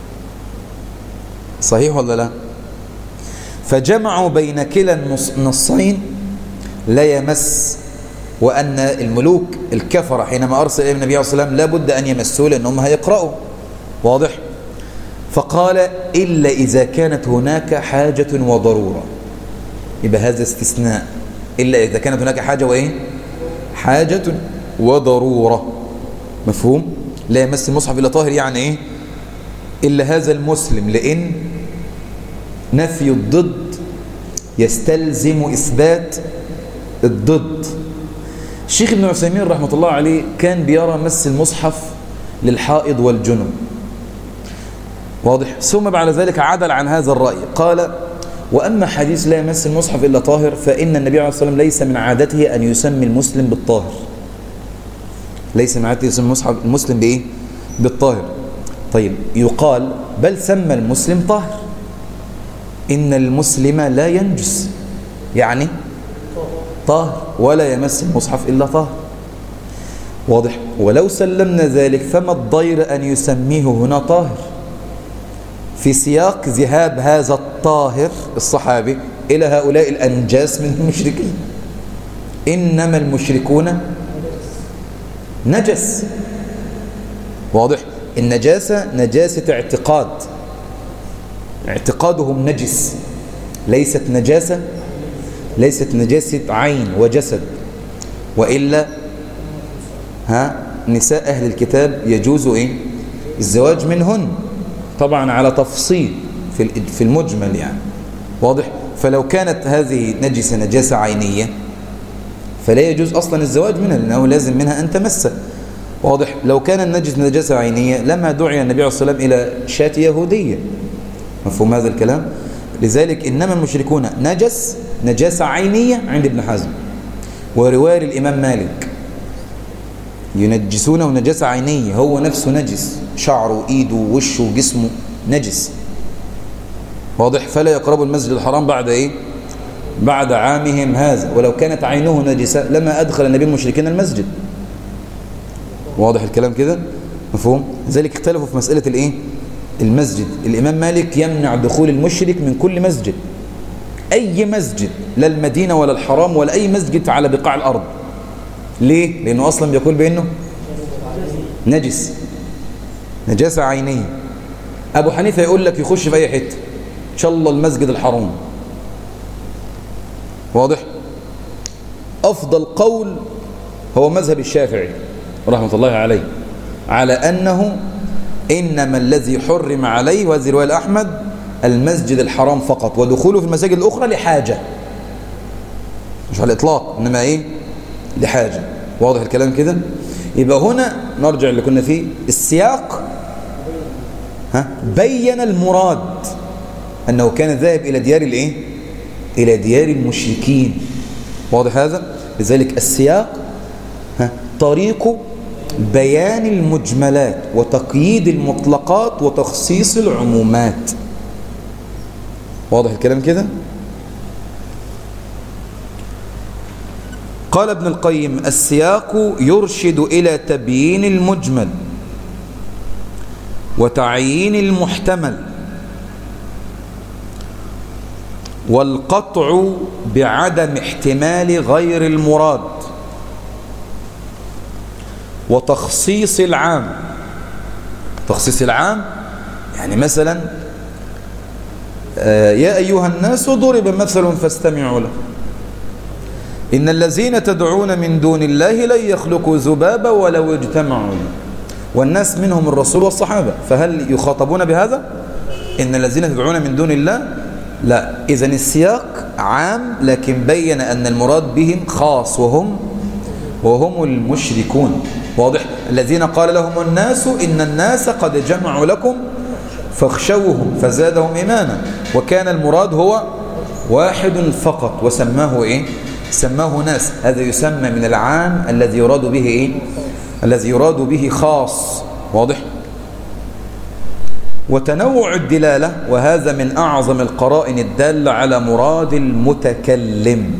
صحيح ولا لا؟ فجمعوا بين كلا النصين لا يمس، وأن الملوك الكفرة حينما أرسل إلى النبي عليه الصلاة والسلام لابد أن يمسوا لأنهم هيقرأوا. واضح؟ فقال إلا إذا كانت هناك حاجة وضرورة. يبقى هذا استثناء، إلا إذا كانت هناك حاجة وإيه؟ حاجة وضرورة. مفهوم؟ لا يمس المصحف إلا طاهر، يعني إيه؟ إلا هذا المسلم، لأن نفي الضد يستلزم إثبات الضد. الشيخ ابن عثيمين رحمة الله عليه كان بيرى مس المصحف للحائض والجنب، واضح؟ ثم بعد ذلك عدل عن هذا الرأي، قال وأما حديث لا يمس المصحف إلا طاهر فإن النبي عليه الصلاة والسلام ليس من عادته أن يسمي المسلم بالطاهر، ليس من عادته يسمي المصحف المسلم بإيه؟ بالطاهر. طيب يقال بل سمى المسلم طاهر، إن المسلم لا ينجس، يعني طاهر، ولا يمس المصحف إلا طاهر، واضح؟ ولو سلمنا ذلك فما الضير أن يسميه هنا طاهر في سياق ذهاب هذا الطاهر الصحابي إلى هؤلاء الأنجاس من المشركين. إنما المشركون نجس، واضح؟ النجاسة نجاسة اعتقاد، اعتقادهم نجس، ليست نجاسة ليست نجاسة عين وجسد. وإلا ها نساء أهل الكتاب يجوز إيه؟ الزواج منهن، طبعا على تفصيل في في المجمل يعني، واضح؟ فلو كانت هذه نجسة نجاسة عينية فلا يجوز أصلا الزواج منها، لأنه لازم منها أن تمس، واضح؟ لو كان النجس نجاسة عينية لما دعي النبي عليه الصلاة والسلام إلى شاة يهودية. مفهوم هذا الكلام؟ لذلك إنما المشركون نجس نجاسة عينية عند ابن حزم، ورواية الإمام مالك ينجسونه نجاسة عينية، هو نفسه نجس، شعره وإيده ووشه وجسمه نجس، واضح؟ فلا يقربوا المسجد الحرام بعد إيه؟ بعد عامهم هذا. ولو كانت عينه نجسة لما أدخل النبي المشركين المسجد، واضح الكلام كده؟ مفهوم؟ لذلك اختلفوا في مسألة الإيه؟ المسجد. الإمام مالك يمنع دخول المشرك من كل مسجد، أي مسجد، لا المدينة ولا الحرام ولا أي مسجد على بقاع الأرض. ليه؟ لأنه أصلا بيقول بأنه نجس، نجاسة عينية. أبو حنيفة يقول لك يخش في أي حتة إن شاء الله المسجد الحرام، واضح؟ أفضل قول هو مذهب الشافعي رحمة الله عليه، على أنه إنما الذي حرم عليه، وهذه رواية الأحمد، المسجد الحرام فقط، ودخوله في المساجد الأخرى لحاجة، مش على الإطلاق، إنما إيه؟ لحاجة. واضح الكلام كده؟ يبقى هنا نرجع اللي كنا فيه، السياق ها بين المراد أنه كان ذاهب إلى ديار الإيه؟ إلى ديار المشركين، واضح هذا؟ لذلك السياق ها طريق بيان المجملات وتقييد المطلقات وتخصيص العمومات. واضح الكلام كده؟ قال ابن القيم السياق يرشد إلى تبيين المجمل وتعيين المحتمل والقطع بعدم احتمال غير المراد وتخصيص العام. تخصيص العام يعني مثلا آه يا أيها الناس ضرب مثل فاستمعوا له إن الذين تدعون من دون الله لن يخلقوا ذبابا ولو اجتمعوا له والناس منهم الرسول والصحابة، فهل يخاطبون بهذا؟ إن الذين تدعون من دون الله لا. إذن السياق عام لكن بين أن المراد بهم خاص، وهم وهم المشركون. واضح؟ الذين قال لهم الناس إن الناس قد جمعوا لكم فاخشوهم فزادهم إيمانا، وكان المراد هو واحد فقط وسماه إيه؟ سماه ناس. هذا يسمى من العام الذي يراد به إيه؟ الذي يراد به خاص. واضح؟ وتنوع الدلالة، وهذا من أعظم القرائن الدالة على مراد المتكلم،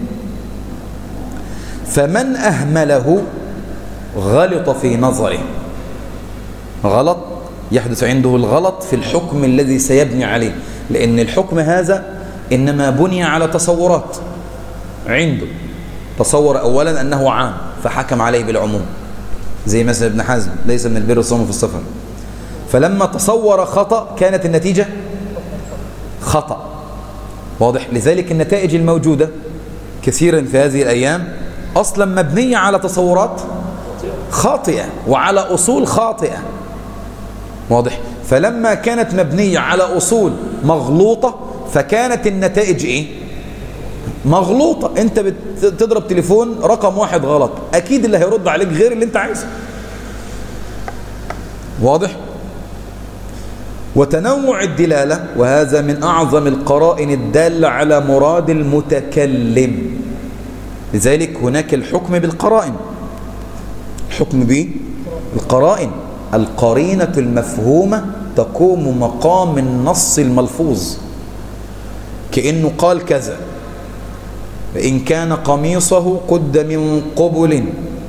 فمن أهمله غلط في نظره، غلط يحدث عنده الغلط في الحكم الذي سيبني عليه، لأن الحكم هذا إنما بني على تصورات عنده. تصور أولا أنه عام فحكم عليه بالعموم، زي مثلا ابن حزم ليس من البر الصوم في السفر، فلما تصور خطأ كانت النتيجة خطأ. واضح؟ لذلك النتائج الموجودة كثيرا في هذه الأيام أصلا مبنية على تصورات خاطئة وعلى أصول خاطئة. واضح؟ فلما كانت مبنية على أصول مغلوطة فكانت النتائج إيه؟ مغلوطة. أنت بتضرب تليفون رقم واحد غلط، أكيد اللي هيرد عليك غير اللي أنت عايزه. واضح؟ وتنوع الدلالة، وهذا من أعظم القرائن الدالة على مراد المتكلم. لذلك هناك الحكم بالقرائن، الحكم بالقرائن. القرينة المفهومة تقوم مقام النص الملفوظ، كأنه قال كذا، فإن كان قميصه قد من قبل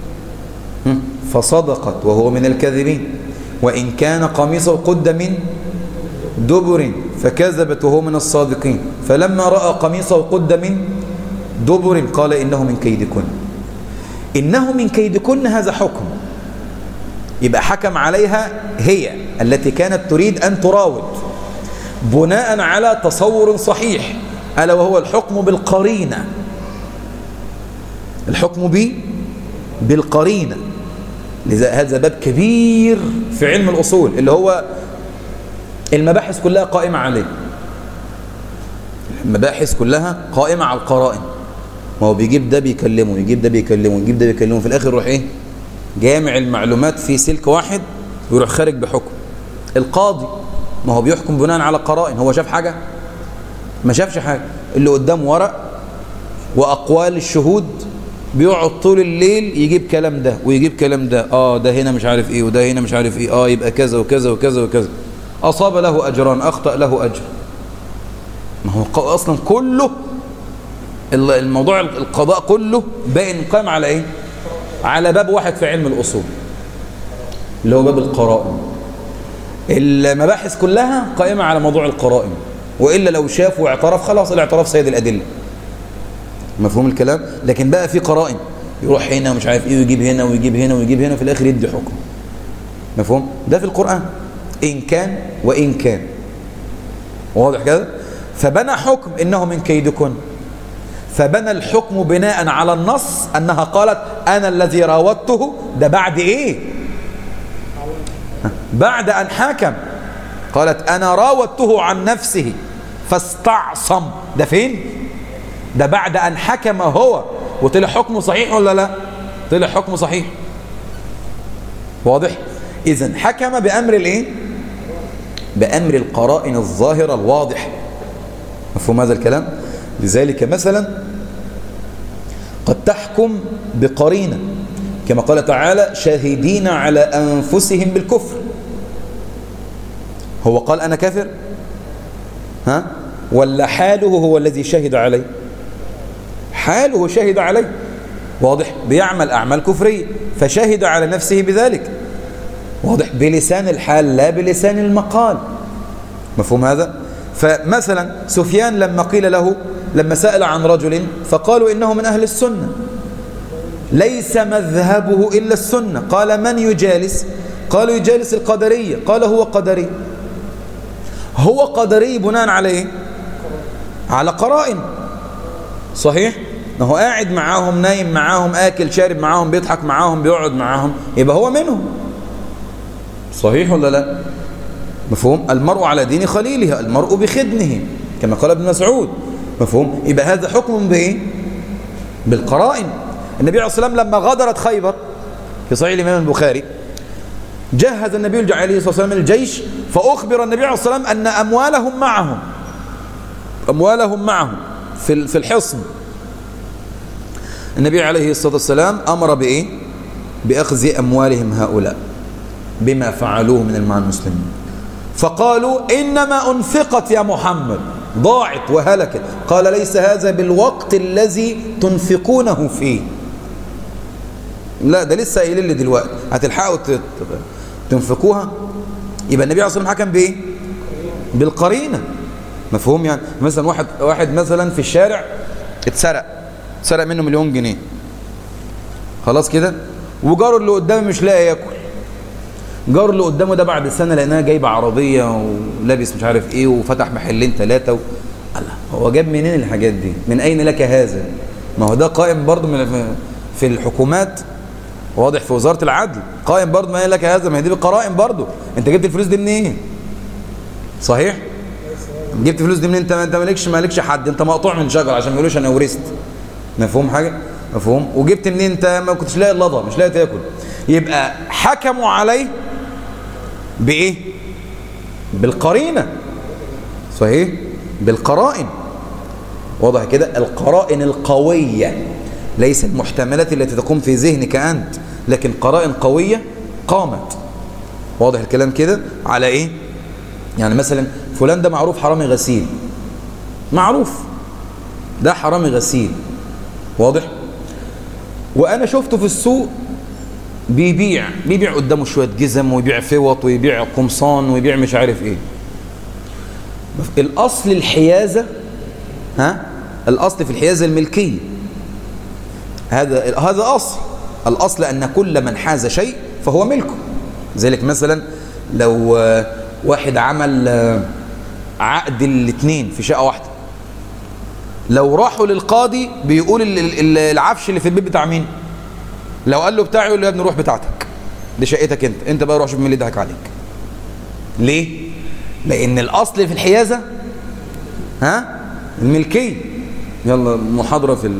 فصدقت وهو من الكاذبين، وإن كان قميصه قد من دبر فكذبت وهو من الصادقين، فلما رأى قميصه قد من دبر قال إنه من كيدكن. إنه من كيدكن هذا حكم، يبقى حكم عليها هي التي كانت تريد أن تراود بناء على تصور صحيح، ألا وهو الحكم بالقرينة. الحكم به بالقرينة. لذا هذا باب كبير في علم الأصول اللي هو المباحث كلها قائمة عليه. المباحث كلها قائمة على القرائن. ما هو بيجيب ده بيكلمه، يجيب ده بيكلمه، يجيب ده بيكلمه، في الآخر يروح إيه؟ جامع المعلومات في سلك واحد ويروح خارج بحكم. القاضي ما هو بيحكم بناء على قرائن. هو شاف حاجة؟ ما شافش حاجة. اللي قدام ورق وأقوال الشهود، بيقعد طول الليل يجيب كلام ده ويجيب كلام ده. اه ده هنا مش عارف ايه وده هنا مش عارف ايه، اه يبقى كذا وكذا وكذا وكذا. أصاب له أجران، أخطأ له أجر. ما هو أصلا كله الموضوع القضاء كله باين قائم على ايه؟ على باب واحد في علم الأصول اللي هو باب القرائن. المباحث كلها قائمة على موضوع القرائن، وإلا لو شاف واعترف خلاص الاعتراف سيد الأدلة. مفهوم الكلام؟ لكن بقى في قرائن، يروح هنا ومش عارف ايه ويجيب هنا ويجيب هنا ويجيب هنا، في الآخر يدي حكم. مفهوم؟ ده في القرآن إن كان وإن كان. واضح كده؟ فبنى حكم إنه من كيدكن، فبنى الحكم بناء على النص أنها قالت أنا الذي راودته. ده بعد إيه؟ بعد أن حكم. قالت أنا راودته عن نفسه فاستعصم. ده فين؟ ده بعد أن حكم هو، وطلع حكمه صحيح ولا لا؟ طلع حكمه صحيح. واضح؟ إذن حكم بأمر الإيه؟ بأمر القرائن الظاهرة الواضح. مفهوم هذا الكلام؟ لذلك مثلا قد تحكم بقرينة كما قال تعالى شاهدين على أنفسهم بالكفر. هو قال أنا كافر؟ ها؟ ولا حاله هو الذي شهد عليه؟ حاله شهد عليه. واضح؟ بيعمل أعمال كفرية فشهد على نفسه بذلك. واضح؟ بلسان الحال لا بلسان المقال. مفهوم هذا؟ فمثلا سفيان لما قيل له، لما سأل عن رجل فقالوا إنه من أهل السنة ليس مذهبه إلا السنة، قال من يجالس؟ قالوا يجالس القدرية، قال هو قدري. هو قدري بناء على إيه؟ على قرائن. صحيح؟ هو قاعد معاهم، نايم معاهم، آكل شارب معاهم، بيضحك معاهم، بيقعد معاهم، يبقى هو منهم. صحيح ولا لا؟ مفهوم؟ المرء على دين خليله، المرء بخدنه كما قال ابن مسعود. مفهوم؟ يبقى هذا حكم بإيه؟ بالقرائن. النبي عليه الصلاة والسلام لما غادرت خيبر في صحيح الإمام البخاري، جهز النبي عليه الصلاة والسلام الجيش، فأخبر النبي عليه الصلاة والسلام أن أموالهم معهم، أموالهم معهم في في الحصن. النبي عليه الصلاة والسلام أمر بإيه؟ بأخذ أموالهم هؤلاء بما فعلوه من مع المسلمين. فقالوا إنما أنفقت يا محمد، ضاعت وهلكت. قال ليس هذا بالوقت الذي تنفقونه فيه، لا ده لسه قايلين لي دلوقتي هتلحقوا تنفقوها. يبقى النبي عليه الصلاة والسلام حكم بإيه؟ بالقرينة. مفهوم؟ يعني مثلا واحد واحد مثلا في الشارع اتسرق، سرق منه مليون جنيه، خلاص كده، وجاره اللي قدامه مش لاقي ياكل، جار اللي قدامه ده بعد سنة لأنها جايبة عربية ولابس مش عارف ايه وفتح محلين ثلاثة و... الله، هو جاب منين الحاجات دي؟ من أين لك هذا؟ ما هو ده قائم برضو من في الحكومات، واضح، في وزارة العدل قائم برضو من أين لك هذا، ما هي دي بالقرائن برضو. انت جبت الفلوس دي منين؟ إيه؟ صحيح؟ جبت الفلوس دي منين؟ انت انت مالكش مالكش حد، انت مقطوع من شجر عشان ما يقولوش انا ورثت. مفهوم حاجة؟ مفهوم؟ وجبت منين؟ انت ما كنتش لاقي اللضا، مش لاقي تاكل. يبقى حكموا عليه بايه؟ بالقرينه. صحيح؟ بالقرائن. واضح كده؟ القرائن القويه، ليس المحتملات التي تقوم في ذهنك انت، لكن قرائن قويه قامت. واضح الكلام كده؟ على ايه؟ يعني مثلا فلان ده معروف حرامي غسيل، معروف ده حرامي غسيل، واضح؟ وانا شفته في السوق بيبيع بيبيع قدامه شويه جزم ويبيع فوط ويبيع قمصان ويبيع مش عارف ايه. الاصل الحيازه، ها، الاصل في الحيازه الملكيه. هذا هذا اصل الاصل ان كل من حاز شيء فهو ملكه. ذلك مثلا لو واحد عمل عقد الاثنين في شقه واحده، لو راحوا للقاضي بيقول العفش اللي في البيت بتاع مين؟ لو قال له بتاعي يقول له يا ابني روح بتاعتك، دي شقتك انت، انت بقى روح شوف مين اللي ضحك عليك. ليه؟ لان الاصل في الحيازه ها الملكيه. يلا محاضره في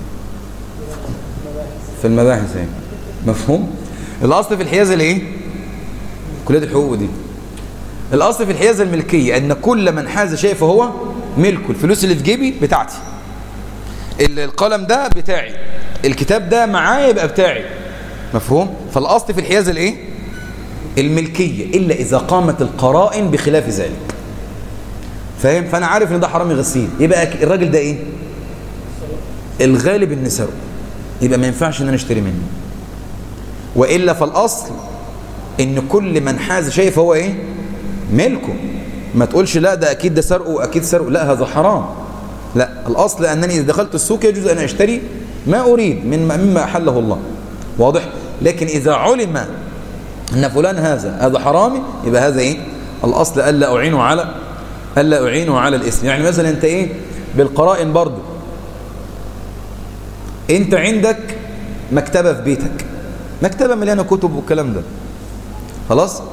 في المباحث اهي. مفهوم؟ الاصل في الحيازه الايه؟ كليه الحقوق دي. الاصل في الحيازه الملكيه، ان كل من حاز شيء فهو ملكه. الفلوس اللي في جيبي بتاعتي، القلم ده بتاعي، الكتاب ده معايا يبقى بتاعي. مفهوم؟ فالاصل في الحيازه الايه؟ الملكيه، الا اذا قامت القرائن بخلاف ذلك. فاهم؟ فانا عارف ان ده حرامي غسيل، يبقى الراجل ده ايه؟ الغالب ان سرقه، يبقى ما ينفعش ان انا اشتري منه. والا فالاصل ان كل من حاز شيء فهو ايه؟ ملكه. ما تقولش لا ده اكيد ده سرقه اكيد سرقه، لا هذا حرام. لا، الاصل انني اذا دخلت السوق يجوز ان اشتري ما اريد من مما احله الله. واضح؟ لكن اذا علم ان فلان هذا هذا حرامي، يبقى هذا ايه؟ الاصل الا اعينه على الا اعينه على الاثم. يعني مثلا انت ايه؟ بالقرائن برضه، انت عندك مكتبه في بيتك، مكتبه مليانه كتب والكلام ده، خلاص؟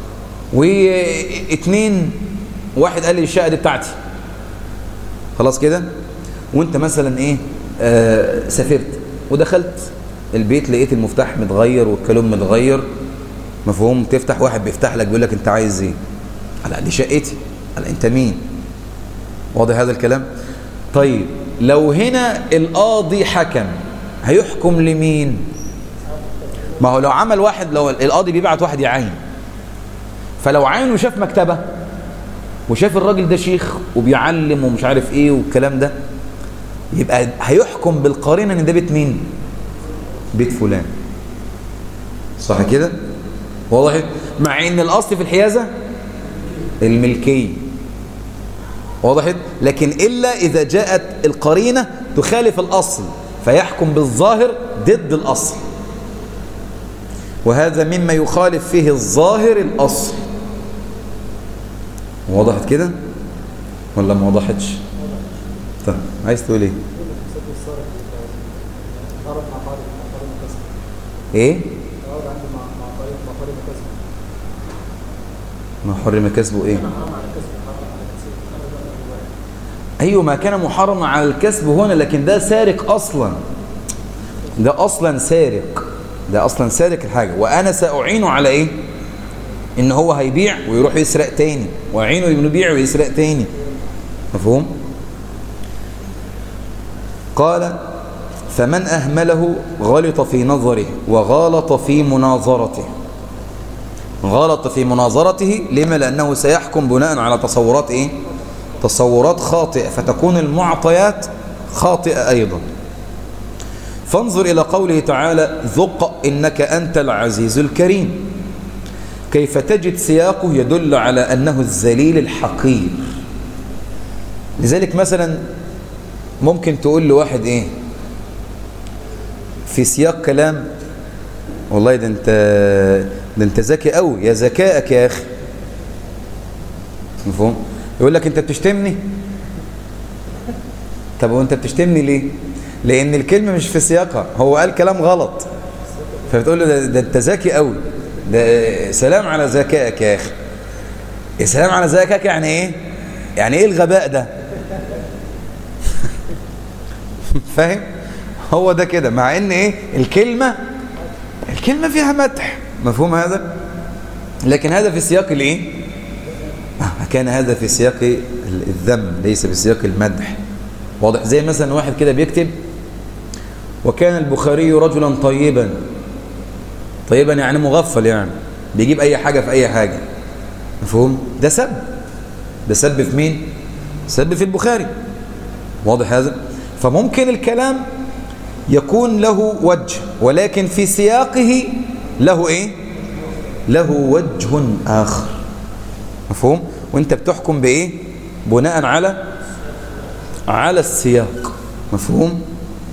واثنين واحد قال لي الشقه دي بتاعتي، خلاص كده؟ وانت مثلا ايه؟ آه سافرت ودخلت البيت لقيت المفتاح متغير والكلام متغير. مفهوم؟ تفتح واحد بيفتح لك بيقول لك انت عايز ايه؟ على دي شقتي. على انت مين؟ واضح هذا الكلام؟ طيب لو هنا القاضي حكم هيحكم لمين؟ ما هو لو عمل واحد، لو القاضي بيبعت واحد يعين، فلو عين وشاف مكتبه وشاف الراجل ده شيخ وبيعلم ومش عارف ايه والكلام ده، يبقى هيحكم بالقرينه ان ده بيت مين؟ بيت فلان. صح كده؟ واضح؟ مع ان الاصل في الحيازه الملكيه. وضحت؟ لكن الا اذا جاءت القرينه تخالف الاصل فيحكم بالظاهر ضد الاصل، وهذا مما يخالف فيه الظاهر الاصل. وضحت كده ولا ما وضحتش؟ طيب عايز تقول ايه؟ ايه؟ ما حرم كسبه ايه؟ ايوه ما كان محرم على الكسب هنا، لكن ده سارق اصلا، ده اصلا سارق، ده اصلا سارق الحاجه، وانا ساعينه على ايه؟ ان هو هيبيع ويروح يسرق تاني، واعينه يبيع ويسرق تاني. مفهوم؟ قال فمن اهمله غلط في نظره وغلط في مناظرته. غلط في مناظرته لما؟ لانه سيحكم بناء على تصورات ايه؟ تصورات خاطئه، فتكون المعطيات خاطئه ايضا. فانظر الى قوله تعالى ذق انك انت العزيز الكريم، كيف تجد سياقه يدل على انه الذليل الحقير. لذلك مثلا ممكن تقول لواحد ايه في سياق كلام، والله ده انت ده انت ذكي قوي، يا ذكائك يا اخي. مفهوم؟ يقول لك انت بتشتمني. طب وانت بتشتمني ليه؟ لان الكلمه مش في سياقها، هو قال كلام غلط، فبتقول له ده, ده انت ذكي قوي، ده سلام على ذكائك يا اخي. يا سلام على ذكائك يعني ايه؟ يعني ايه الغباء ده؟ فاهم؟ هو ده كده، مع ان ايه الكلمه الكلمه فيها مدح، مفهوم هذا؟ لكن هذا في سياق الايه؟ كان هذا في سياق الذم ليس في سياق المدح. واضح؟ زي مثلا واحد كده بيكتب وكان البخاري رجلا طيبا. طيبا يعني مغفل، يعني بيجيب اي حاجه في اي حاجه، مفهوم؟ ده سب، ده سب في مين؟ سب في البخاري. واضح هذا؟ فممكن الكلام يكون له وجه، ولكن في سياقه له ايه؟ له وجه آخر، مفهوم؟ وانت بتحكم بايه؟ بناء على على السياق، مفهوم؟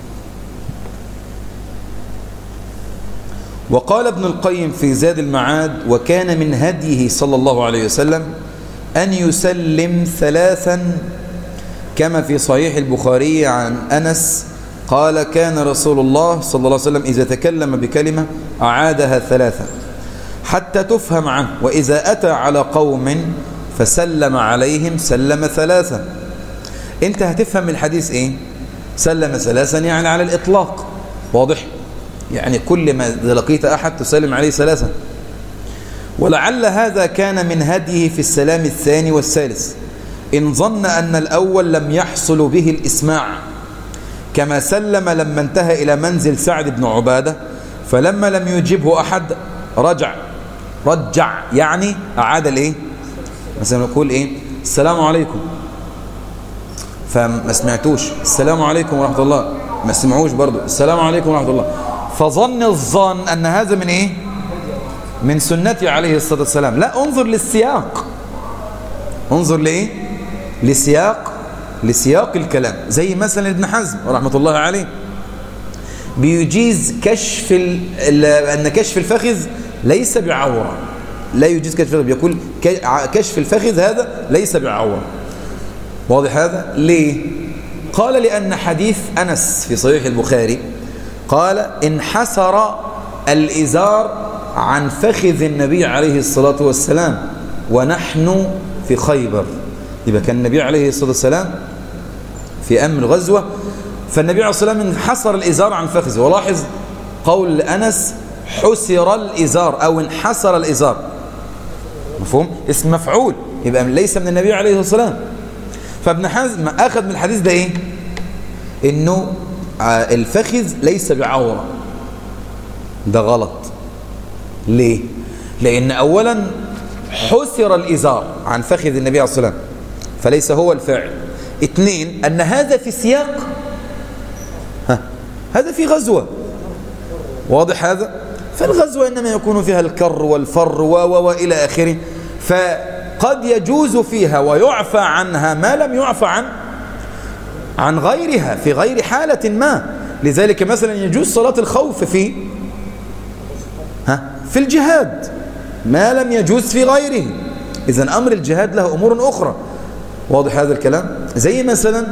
وقال ابن القيم في زاد المعاد: وكان من هديه صلى الله عليه وسلم أن يسلم ثلاثا، كما في صحيح البخاري عن أنس قال: كان رسول الله صلى الله عليه وسلم إذا تكلم بكلمة أعادها ثلاثا حتى تفهم عنه، وإذا أتى على قوم فسلم عليهم سلم ثلاثا. أنت هتفهم الحديث إيه؟ سلم ثلاثا يعني على الإطلاق، واضح؟ يعني كل ما لقيت أحد تسلم عليه ثلاثا. ولعل هذا كان من هديه في السلام الثاني والثالث، إن ظن أن الأول لم يحصل به الإسماع، كما سلم لما انتهى إلى منزل سعد بن عبادة، فلما لم يجبه أحد رجع رجع يعني أعاد الإيه؟ مثلا نقول إيه؟ السلام عليكم، فما سمعتوش السلام عليكم ورحمة الله، ما سمعوش برضو السلام عليكم ورحمة الله، فظن الظن أن هذا من إيه؟ من سنته عليه الصلاة والسلام. لا، انظر للسياق، انظر لإيه؟ لسياق لسياق الكلام. زي مثلا ابن حزم رحمة الله عليه بيجيز كشف ال... أن كشف الفخذ ليس بعورة، لا يجيز كشف الفخذ، بيقول كشف الفخذ هذا ليس بعورة. واضح هذا؟ ليه؟ قال لأن حديث أنس في صحيح البخاري قال: انحسر الإزار عن فخذ النبي عليه الصلاة والسلام ونحن في خيبر. يبقى كان النبي عليه الصلاة والسلام في أمر غزوة، فالنبي عليه الصلاة والسلام انحسر الإزار عن فخذه. ولاحظ قول أنس: حسر الإزار أو انحسر الإزار، مفهوم؟ اسم مفعول، يبقى ليس من النبي عليه الصلاة والسلام. فابن حزم أخذ من الحديث ده إيه؟ إنه الفخذ ليس بعورة. ده غلط. ليه؟ لأن أولا حسر الإزار عن فخذ النبي عليه الصلاة والسلام، فليس هو الفاعل. اثنين، أن هذا في سياق، ها هذا في غزوة. واضح هذا؟ فالغزوة إنما يكون فيها الكر والفر و و وإلى آخره، فقد يجوز فيها ويعفى عنها ما لم يعفى عن عن غيرها في غير حالة ما. لذلك مثلا يجوز صلاة الخوف في ها في الجهاد ما لم يجوز في غيره. إذن أمر الجهاد له أمور أخرى. واضح هذا الكلام؟ زي مثلا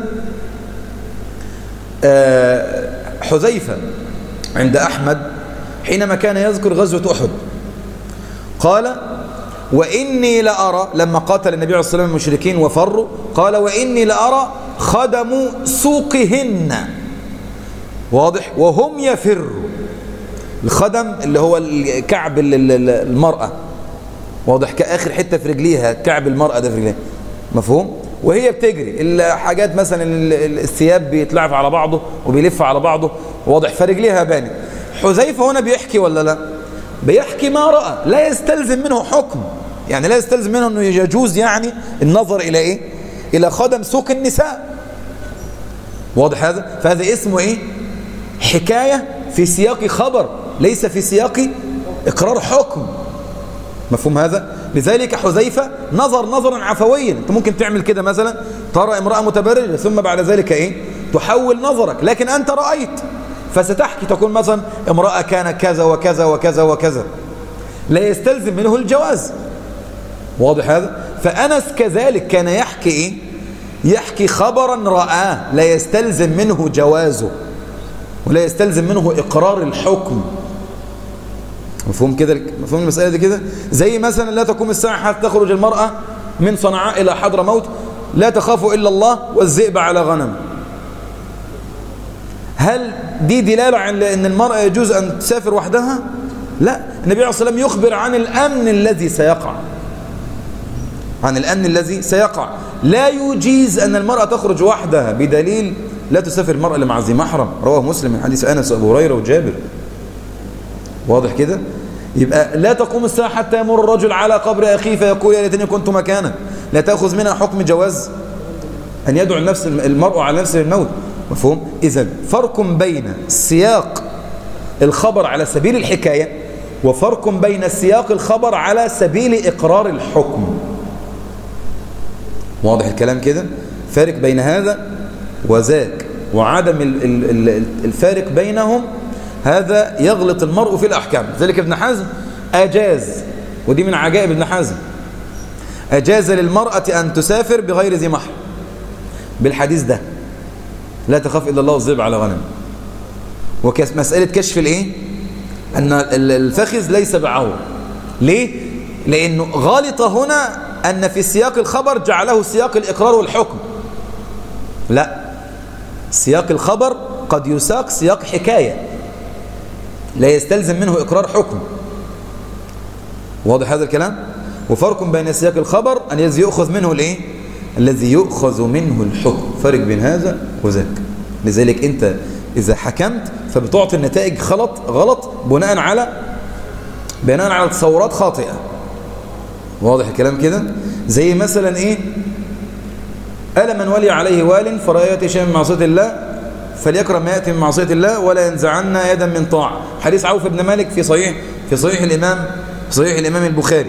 حذيفة عند أحمد حينما كان يذكر غزوة أحد قال: وإني لأرى، لما قاتل النبي عليه الصلاة والسلام المشركين وفروا، قال: وإني لأرى خدم سوقهن. واضح؟ وهم يفروا. الخدم اللي هو كعب المرأة، واضح؟ كآخر حتة في رجليها كعب المرأة ده في رجليها، مفهوم؟ وهي بتجري الحاجات مثلا الثياب بيتلعف على بعضه وبيلف على بعضه، واضح؟ فرجليها بانت. حذيفة هنا بيحكي ولا لا؟ بيحكي ما رأى، لا يستلزم منه حكم، يعني لا يستلزم منه انه يجوز يعني النظر الى ايه؟ الى خدم سوق النساء. واضح هذا؟ فهذا اسمه ايه؟ حكاية في سياق خبر، ليس في سياق اقرار حكم، مفهوم هذا؟ لذلك حذيفة نظر نظرا عفويا. انت ممكن تعمل كده مثلا، ترى امرأة متبرجة ثم بعد ذلك ايه؟ تحول نظرك، لكن انت رأيت فستحكي، تقول مثلا امرأة كان كذا وكذا وكذا وكذا، لا يستلزم منه الجواز. واضح هذا؟ فأنس كذلك كان يحكي إيه؟ يحكي خبرا رآه لا يستلزم منه جوازه ولا يستلزم منه إقرار الحكم. مفهوم كده؟ مفهوم المسألة دي كده؟ زي مثلا لا تقوم الساعة حتى تخرج المرأة من صنعاء إلى حضرموت لا تخاف إلا الله والذئب على غنم. هل دي دلالة على أن المرأة يجوز أن تسافر وحدها؟ لا، النبي عليه الصلاة والسلام يخبر عن الأمن الذي سيقع، عن الأمن الذي سيقع. لا يجيز أن المرأة تخرج وحدها بدليل لا تسافر المرأة لمع ذي محرم، رواه مسلم من حديث أنس وأبو هريرة وجابر. واضح كده؟ يبقى لا تقوم الساعة حتى يمر الرجل على قبر أخيه فيقول يا ليتني كنت مكانه، لا تأخذ منها حكم جواز أن يدعو النفس المرء على نفسه الموت. مفهوم؟ إذن فرق بين سياق الخبر على سبيل الحكاية وفرق بين سياق الخبر على سبيل إقرار الحكم. واضح الكلام كده؟ فارق بين هذا وذاك، وعدم الفارق بينهم هذا يغلط المرء في الأحكام. ذلك ابن حزم أجاز، ودي من عجائب ابن حزم، أجاز للمرأة أن تسافر بغير ذي محرم بالحديث ده لا تخاف إلا الله والذئب على غنم. ومسألة كشف الإيه؟ أن الفخذ ليس بعورة. ليه؟ لأنه غلط هنا أن في سياق الخبر جعله سياق الإقرار والحكم. لا، سياق الخبر قد يساق سياق حكاية لا يستلزم منه إقرار حكم. واضح هذا الكلام؟ وفرق بين سياق الخبر الذي يؤخذ منه الإيه؟ الذي يؤخذ منه الحكم. فرق بين هذا وذاك. لذلك أنت إذا حكمت فبتعطي النتائج غلط غلط بناء على بناء على تصورات خاطئة. واضح الكلام كده؟ زي مثلا إيه؟ ألا من ولي عليه وال فرأى يأتي شيئا من معصية الله فليكرم ما يأتي من معصية الله ولا ينزعن يدا من طاعة. حديث عوف بن مالك في صحيح في صحيح الإمام في صحيح الإمام البخاري.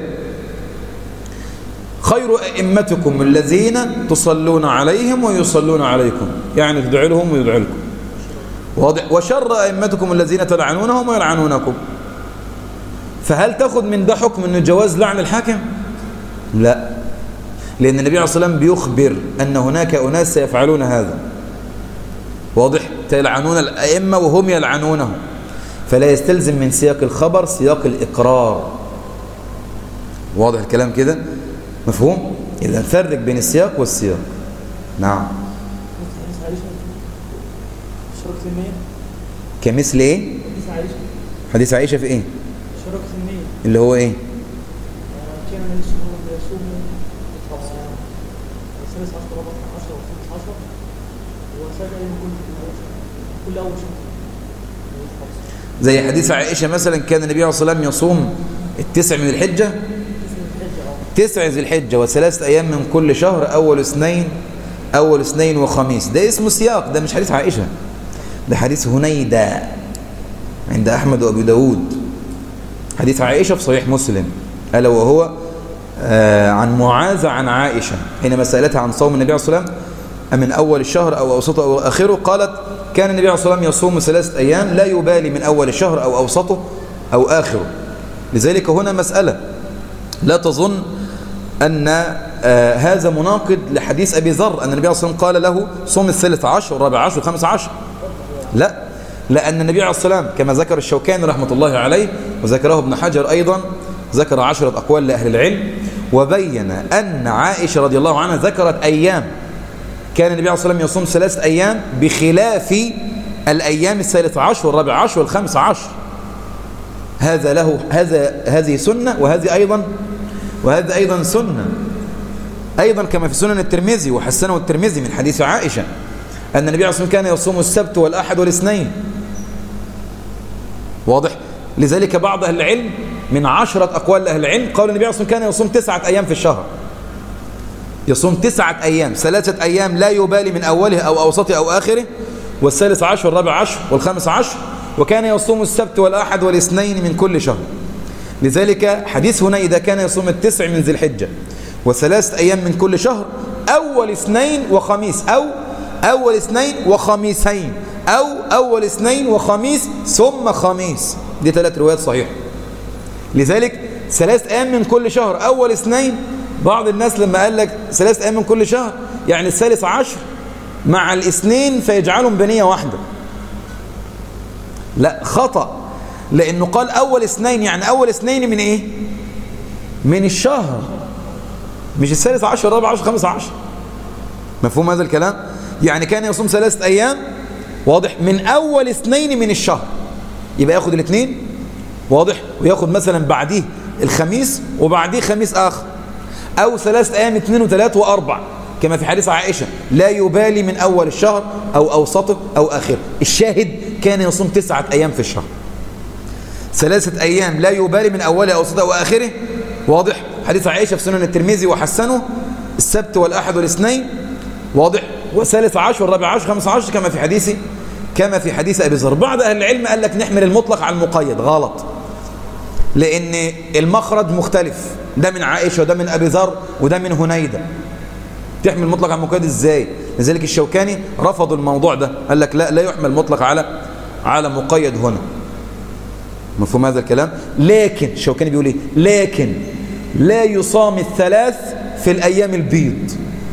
خير أئمتكم الذين تصلون عليهم ويصلون عليكم، يعني تدعو لهم ويدعو لكم. واضح؟ وشر أئمتكم الذين تلعنونهم ويلعنونكم. فهل تأخذ من ده حكم أنه جواز لعن الحاكم؟ لا، لأن النبي عليه الصلاة والسلام بيخبر أن هناك أناس سيفعلون هذا. واضح؟ تلعنون الأئمة وهم يلعنونهم، فلا يستلزم من سياق الخبر سياق الإقرار. واضح الكلام كده؟ مفهوم؟ إذا فرق بين السياق والسياق. نعم. كمثل إيه؟ حديث عائشة. حديث عائشة في إيه؟ شركة النية اللي هو إيه؟ كان النبي صلى الله عليه وسلم يصوم الثالث عشر ورابع عشر والخامس عشر وسجد كل كل أول شهر. زي حديث عائشة مثلا كان النبي عليه الصلاة والسلام يصوم التسع من الحجة تسع ذي الحجة وثلاثة أيام من كل شهر أول اثنين أول اثنين وخميس. ده اسمه سياق، ده مش حديث عائشة، ده حديث هنيدة عند أحمد وأبي داود. حديث عائشة في صحيح مسلم ألا وهو آه عن معاذ عن عائشة حينما سألتها عن صوم النبي عليه الصلاة والسلام أمن أول الشهر أو أوسطه أو آخره، قالت كان النبي عليه الصلاة والسلام يصوم ثلاثة أيام لا يبالي من أول الشهر أو أوسطه أو آخره. لذلك هنا مسألة لا تظن أن آه هذا مناقض لحديث أبي ذر أن النبي عليه الصلاة والسلام قال له صوم الثالث عشر والرابع عشر والخامس عشر. لا، لأن النبي عليه الصلاة والسلام كما ذكر الشوكاني رحمة الله عليه وذكره ابن حجر أيضا ذكر عشرة أقوال لأهل العلم، وبين أن عائشة رضي الله عنها ذكرت أيام كان النبي عليه الصلاة والسلام يصوم ثلاث أيام بخلاف الأيام الثالث عشر والرابع عشر والخامس عشر. هذا له هذا هذه سنة وهذه أيضا وهذا أيضا سنة أيضا كما في سنن الترمذي وحسنه الترمذي من حديث عائشة أن النبي عليه الصلاة والسلام كان يصوم السبت والأحد والاثنين. واضح؟ لذلك بعض أهل العلم من عشرة أقوال أهل العلم قالوا النبي عليه الصلاة والسلام كان يصوم تسعة أيام في الشهر، يصوم تسعة أيام، ثلاثة أيام لا يبالي من أوله أو أوسطه أو آخره، والثالث عشر والرابع عشر والخامس عشر، وكان يصوم السبت والأحد والاثنين من كل شهر. لذلك حديث هنيدة كان يصوم التسع من ذي الحجة وثلاثة أيام من كل شهر أول اثنين وخميس أو أول اثنين وخميسين أو أول اثنين وخميس ثم خميس. دي ثلاث روايات صحيحة. لذلك ثلاث أيام من كل شهر أول اثنين. بعض الناس لما قال لك ثلاث أيام من كل شهر يعني الثالث عشر مع الاثنين فيجعلهم بنية واحدة. لا، خطأ، لأنه قال أول اثنين يعني أول اثنين من إيه؟ من الشهر، مش الثالث عشر الرابع عشر خمس عشر. مفهوم هذا الكلام؟ يعني كان يصوم ثلاثة أيام واضح من أول اثنين من الشهر، يبقى ياخد الاثنين واضح، وياخد مثلا بعديه الخميس وبعديه خميس آخر، أو ثلاث أيام اثنين وثلاث وأربع كما في حديث عائشة، لا يبالي من أول الشهر أو أوسطه أو آخره. الشاهد كان يصوم تسعة أيام في الشهر، ثلاثة أيام لا يبالي من أوله أو أوسطه أو آخره واضح. حديث عائشة في سنن الترمذي وحسنه، السبت والأحد والاثنين واضح، وثالث عشر والرابع عشر خمس عشر كما في حديث كما في حديث أبي ذر. بعض أهل العلم قال لك نحمل المطلق على المقيد، غلط، لأن المخرج مختلف، ده من عائشة وده من أبي ذر وده من هنيدة، تحمل المطلق على المقيد إزاي؟ لذلك الشوكاني رفضوا الموضوع ده، قال لك لا لا يحمل مطلق على على مقيد هنا. مفهوم هذا الكلام؟ لكن الشوكاني بيقول ايه؟ لكن لا يصام الثلاث في الأيام البيض.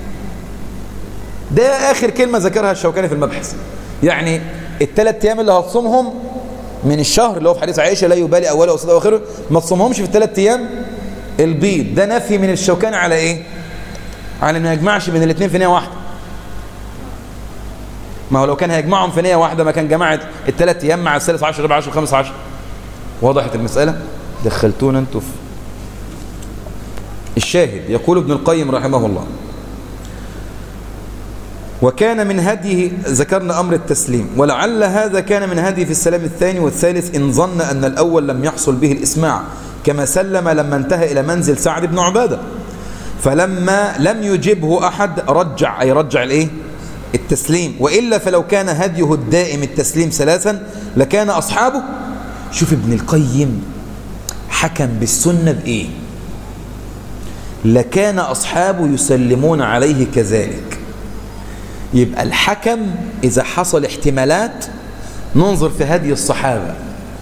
ده آخر كلمة ذكرها الشوكاني في المبحث. يعني الثلاث أيام اللي هتصومهم من الشهر اللي هو في حديث عائشة لا يبالي أوله أو وسطه وآخره، ما تصومهمش في الثلاث أيام البيض. ده نفي من الشوكاني على إيه؟ على ما يجمعش بين الاثنين في نية واحدة. ما هو لو كان هيجمعهم في نية واحدة ما كان جمعت الثلاث أيام مع الثالث عشر الرابع عشر الخامس عشر. وضحت المسألة؟ دخلتونا انتوا في الشاهد. يقول ابن القيم رحمه الله: وكان من هديه، ذكرنا أمر التسليم، ولعل هذا كان من هديه في السلام الثاني والثالث إن ظن أن الأول لم يحصل به الإسماع، كما سلم لما انتهى إلى منزل سعد بن عبادة، فلما لم يجبه أحد رجع، أي رجع الإيه؟ التسليم. وإلا فلو كان هديه الدائم التسليم ثلاثا لكان أصحابه، شوف ابن القيم حكم بالسنة بإيه؟ لكان أصحابه يسلمون عليه كذلك. يبقى الحكم إذا حصل احتمالات ننظر في هدي الصحابة،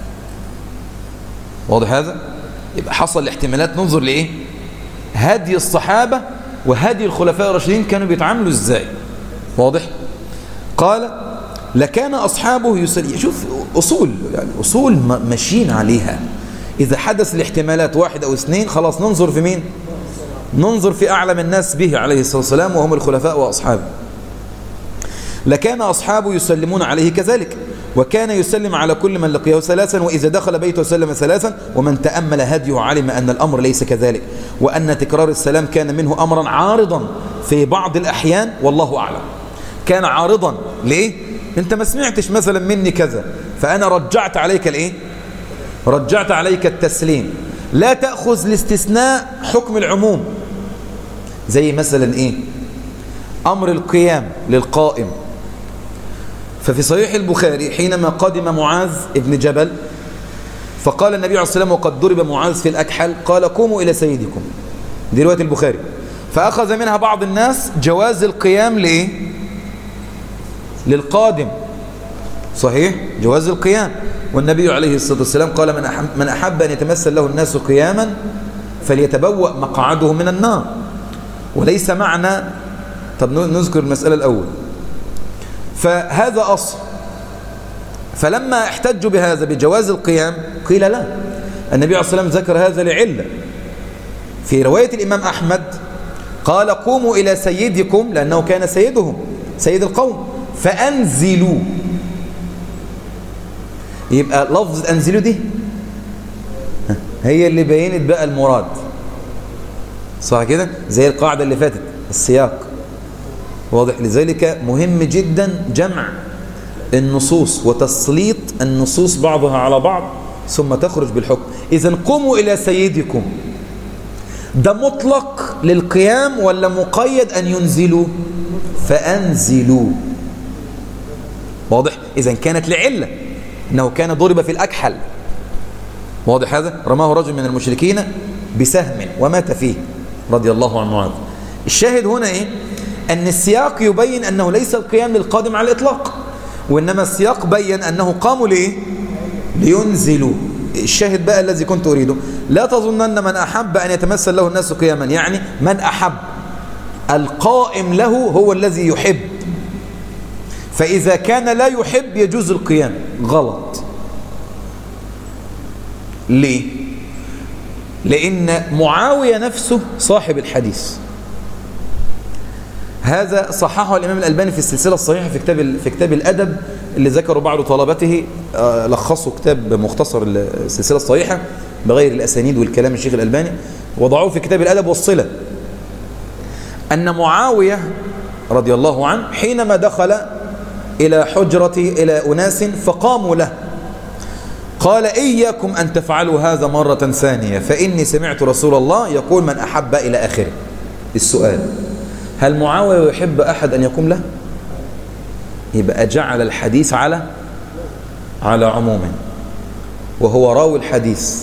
واضح هذا؟ يبقى حصل الاحتمالات ننظر لإيه؟ هدي الصحابة وهدي الخلفاء الراشدين كانوا بيتعاملوا إزاي، واضح؟ قال لكان أصحابه يسلمون. شوف أصول، يعني أصول ماشيين عليها. إذا حدث الاحتمالات واحد أو اثنين خلاص ننظر في مين؟ ننظر في أعلم الناس به عليه الصلاة والسلام وهم الخلفاء وأصحابه. لكان أصحابه يسلمون عليه كذلك، وكان يسلم على كل من لقيه ثلاثا، وإذا دخل بيته سلم ثلاثا، ومن تأمل هديه علم أن الأمر ليس كذلك، وأن تكرار السلام كان منه أمرا عارضا في بعض الأحيان، والله أعلم. كان عارضا ليه؟ أنت ما سمعتش مثلا مني كذا فأنا رجعت عليك الإيه؟ رجعت عليك التسليم. لا تأخذ الاستثناء حكم العموم، زي مثلا إيه؟ أمر القيام للقائم. ففي صحيح البخاري حينما قدم معاذ ابن جبل فقال النبي عليه الصلاة والسلام وقد ضرب معاذ في الأكحل قال قوموا إلى سيدكم، دي رواية البخاري. فأخذ منها بعض الناس جواز القيام لإيه؟ للقادم، صحيح؟ جواز القيام. والنبي عليه الصلاة والسلام قال من أحب, من أحب أن يتمثل له الناس قياما فليتبوأ مقعده من النار. وليس معنى، طب نذكر المسألة الأول. فهذا أصل. فلما احتجوا بهذا بجواز القيام قيل لا، النبي عليه الصلاة والسلام ذكر هذا لعلة. في رواية الإمام أحمد قال قوموا إلى سيدكم، لأنه كان سيدهم سيد القوم، فأنزلوا. يبقى لفظ أنزلوا دي هي اللي بينت بقى المراد، صح كده؟ زي القاعدة اللي فاتت السياق، واضح؟ لذلك مهم جدا جمع النصوص وتسليط النصوص بعضها على بعض ثم تخرج بالحكم. إذن قوموا إلى سيدكم، ده مطلق للقيام ولا مقيد أن ينزلوا؟ فأنزلوا، واضح؟ إذن كانت لعلة، إنه كان ضرب في الأكحل، واضح هذا؟ رماه رجل من المشركين بسهم ومات فيه رضي الله عنه وعنه. الشاهد هنا إيه؟ أن السياق يبين أنه ليس القيام للقادم على الإطلاق، وإنما السياق بين أنه قاموا لإيه؟ لينزلوا. الشاهد بقى الذي كنت أريده، لا تظنن من أحب أن يتمثل له الناس قياما، يعني من أحب القائم له هو الذي يحب، فإذا كان لا يحب يجوز القيام. غلط. ليه؟ لأن معاوية نفسه صاحب الحديث، هذا صححه الإمام الألباني في السلسلة الصحيحة في كتاب في كتاب الأدب اللي ذكروا بعض طلبته، لخصوا كتاب مختصر السلسلة الصحيحة بغير الأسانيد والكلام الشيخ الألباني، وضعوه في كتاب الأدب والصلة، أن معاوية رضي الله عنه حينما دخل إلى حجرة إلى أناس فقاموا له قال: إياكم أن تفعلوا هذا مرة ثانية فإني سمعت رسول الله يقول من أحب إلى آخره. السؤال: هل معاوية يحب أحد أن يقوم له؟ يبقى جعل الحديث على على عمومه، وهو راوي الحديث.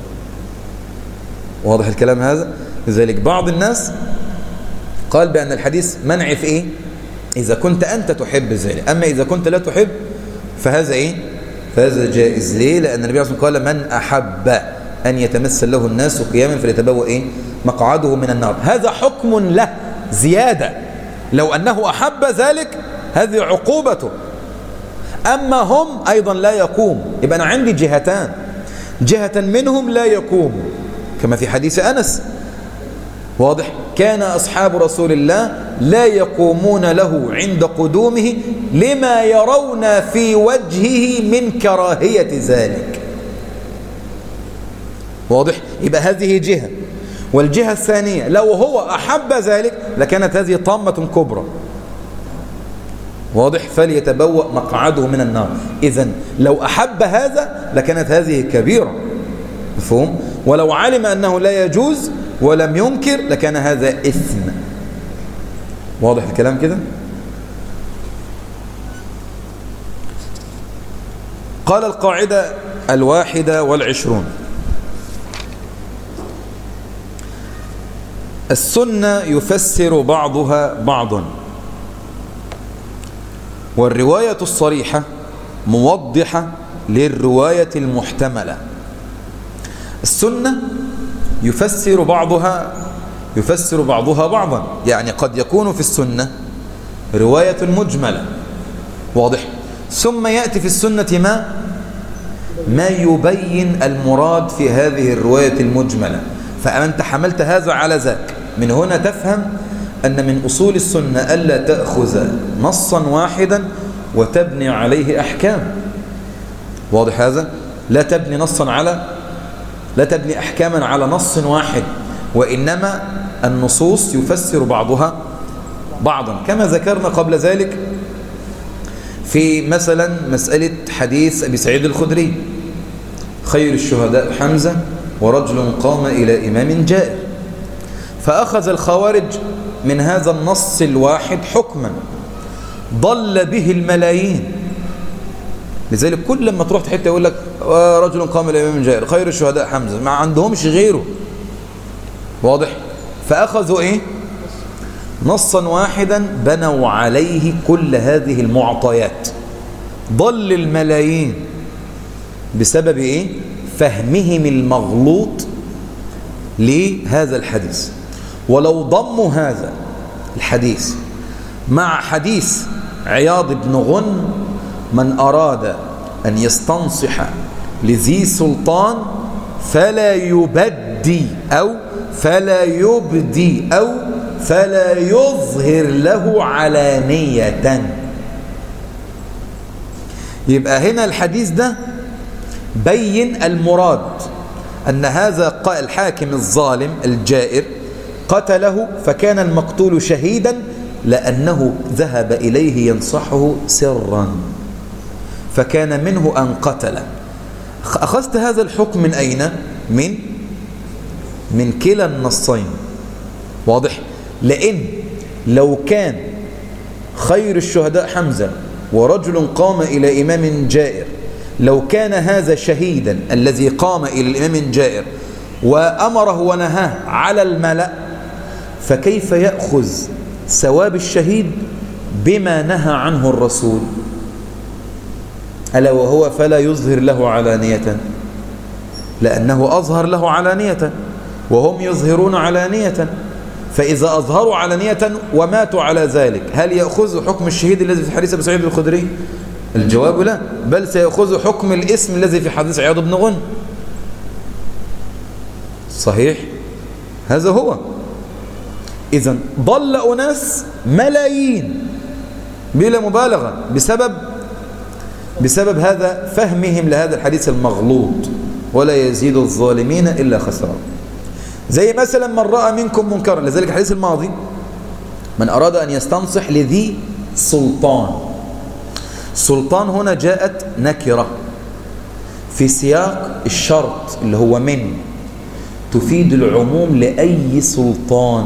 واضح الكلام هذا؟ لذلك بعض الناس قال بأن الحديث منع في إيه؟ إذا كنت أنت تحب ذلك، أما إذا كنت لا تحب فهذا إيه؟ فهذا جائز. ليه؟ لأن النبي صلى الله عليه وسلم قال: من أحب أن يتمثل له الناس قياما فليتبوأ إيه؟ مقعده من النار. هذا حكم له زيادة، لو أنه أحب ذلك هذه عقوبته، أما هم أيضا لا يقوم. يبقى أنا عندي جهتان، جهة منهم لا يقوم كما في حديث أنس. واضح؟ كان أصحاب رسول الله لا يقومون له عند قدومه لما يرون في وجهه من كراهية ذلك. واضح؟ يبقى هذه جهة. والجهة الثانية لو هو أحب ذلك لكانت هذه طامة كبرى. واضح؟ فليتبوأ مقعده من النار. إذن لو أحب هذا لكانت هذه كبيرة، مفهوم؟ ولو علم أنه لا يجوز ولم ينكر لكان هذا إثم. واضح الكلام كده؟ قال: القاعدة الواحدة والعشرون: السنة يفسر بعضها بعضا، والرواية الصريحة موضحة للرواية المحتملة. السنة يفسر بعضها يفسر بعضها بعضا، يعني قد يكون في السنة رواية مجملة. واضح؟ ثم يأتي في السنة ما ما يبين المراد في هذه الرواية المجملة، فأنت حملت هذا على ذاك. من هنا تفهم أن من أصول السنة ألا تأخذ نصا واحدا وتبني عليه أحكام. واضح هذا؟ لا تبني نصا على لا تبني أحكاما على نص واحد، وإنما النصوص يفسر بعضها بعضا، كما ذكرنا قبل ذلك في مثلا مسألة حديث أبي سعيد الخدري: خير الشهداء حمزة ورجل قام إلى إمام جائر. فأخذ الخوارج من هذا النص الواحد حكما ضل به الملايين. لذلك كل لما تروح حته يقول لك رجل قام إلى إمام جائر، خير الشهداء حمزة، ما عندهمش غيره. واضح؟ فأخذوا إيه؟ نصا واحدا بنوا عليه كل هذه المعطيات، ضل الملايين بسبب إيه؟ فهمهم المغلوط لهذا الحديث. ولو ضموا هذا الحديث مع حديث عياض بن غنم: من أراد أن يستنصح لذي سلطان فلا يبدي أو فلا يبدي أو فلا يظهر له علانية. يبقى هنا الحديث ده بين المراد أن هذا الحاكم الظالم الجائر قتله، فكان المقتول شهيدا لأنه ذهب إليه ينصحه سرا، فكان منه أن قتل. أخذت هذا الحكم من أين؟ من من كلا النصين. واضح؟ لأن لو كان خير الشهداء حمزة ورجل قام إلى إمام جائر، لو كان هذا شهيدا الذي قام إلى الإمام جائر وأمره ونهاه على الملأ، فكيف يأخذ ثواب الشهيد بما نهى عنه الرسول، ألا وهو فلا يظهر له علانية؟ لأنه أظهر له علانية وهم يظهرون علانية، فإذا أظهروا علانية وماتوا على ذلك هل يأخذ حكم الشهيد الذي في حديث أبي سعيد الخدري؟ الجواب لا، بل سيأخذ حكم الاسم الذي في حديث عياض بن غنم. صحيح؟ هذا هو. إذن ضل أناس ملايين بلا مبالغة بسبب بسبب هذا فهمهم لهذا الحديث المغلوط، ولا يزيد الظالمين إلا خسرا. زي مثلا من رأى منكم منكرا، لذلك الحديث الماضي من أراد أن يستنصح لذي سلطان. سلطان هنا جاءت نكرة في سياق الشرط اللي هو من، تفيد العموم لأي سلطان،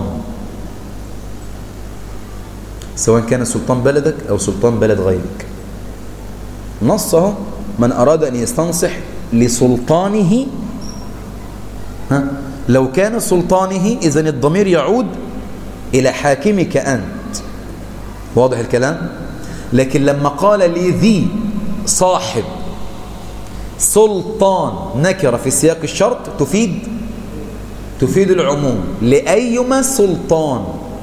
سواء كان سلطان بلدك أو سلطان بلد غيرك. نصه من أراد أن يستنصح لسلطانه، ها لو كان سلطانه إذن الضمير يعود إلى حاكمك أنت، واضح الكلام؟ لكن لما قال لذي صاحب سلطان نكرة في سياق الشرط تفيد تفيد العموم لأيما سلطان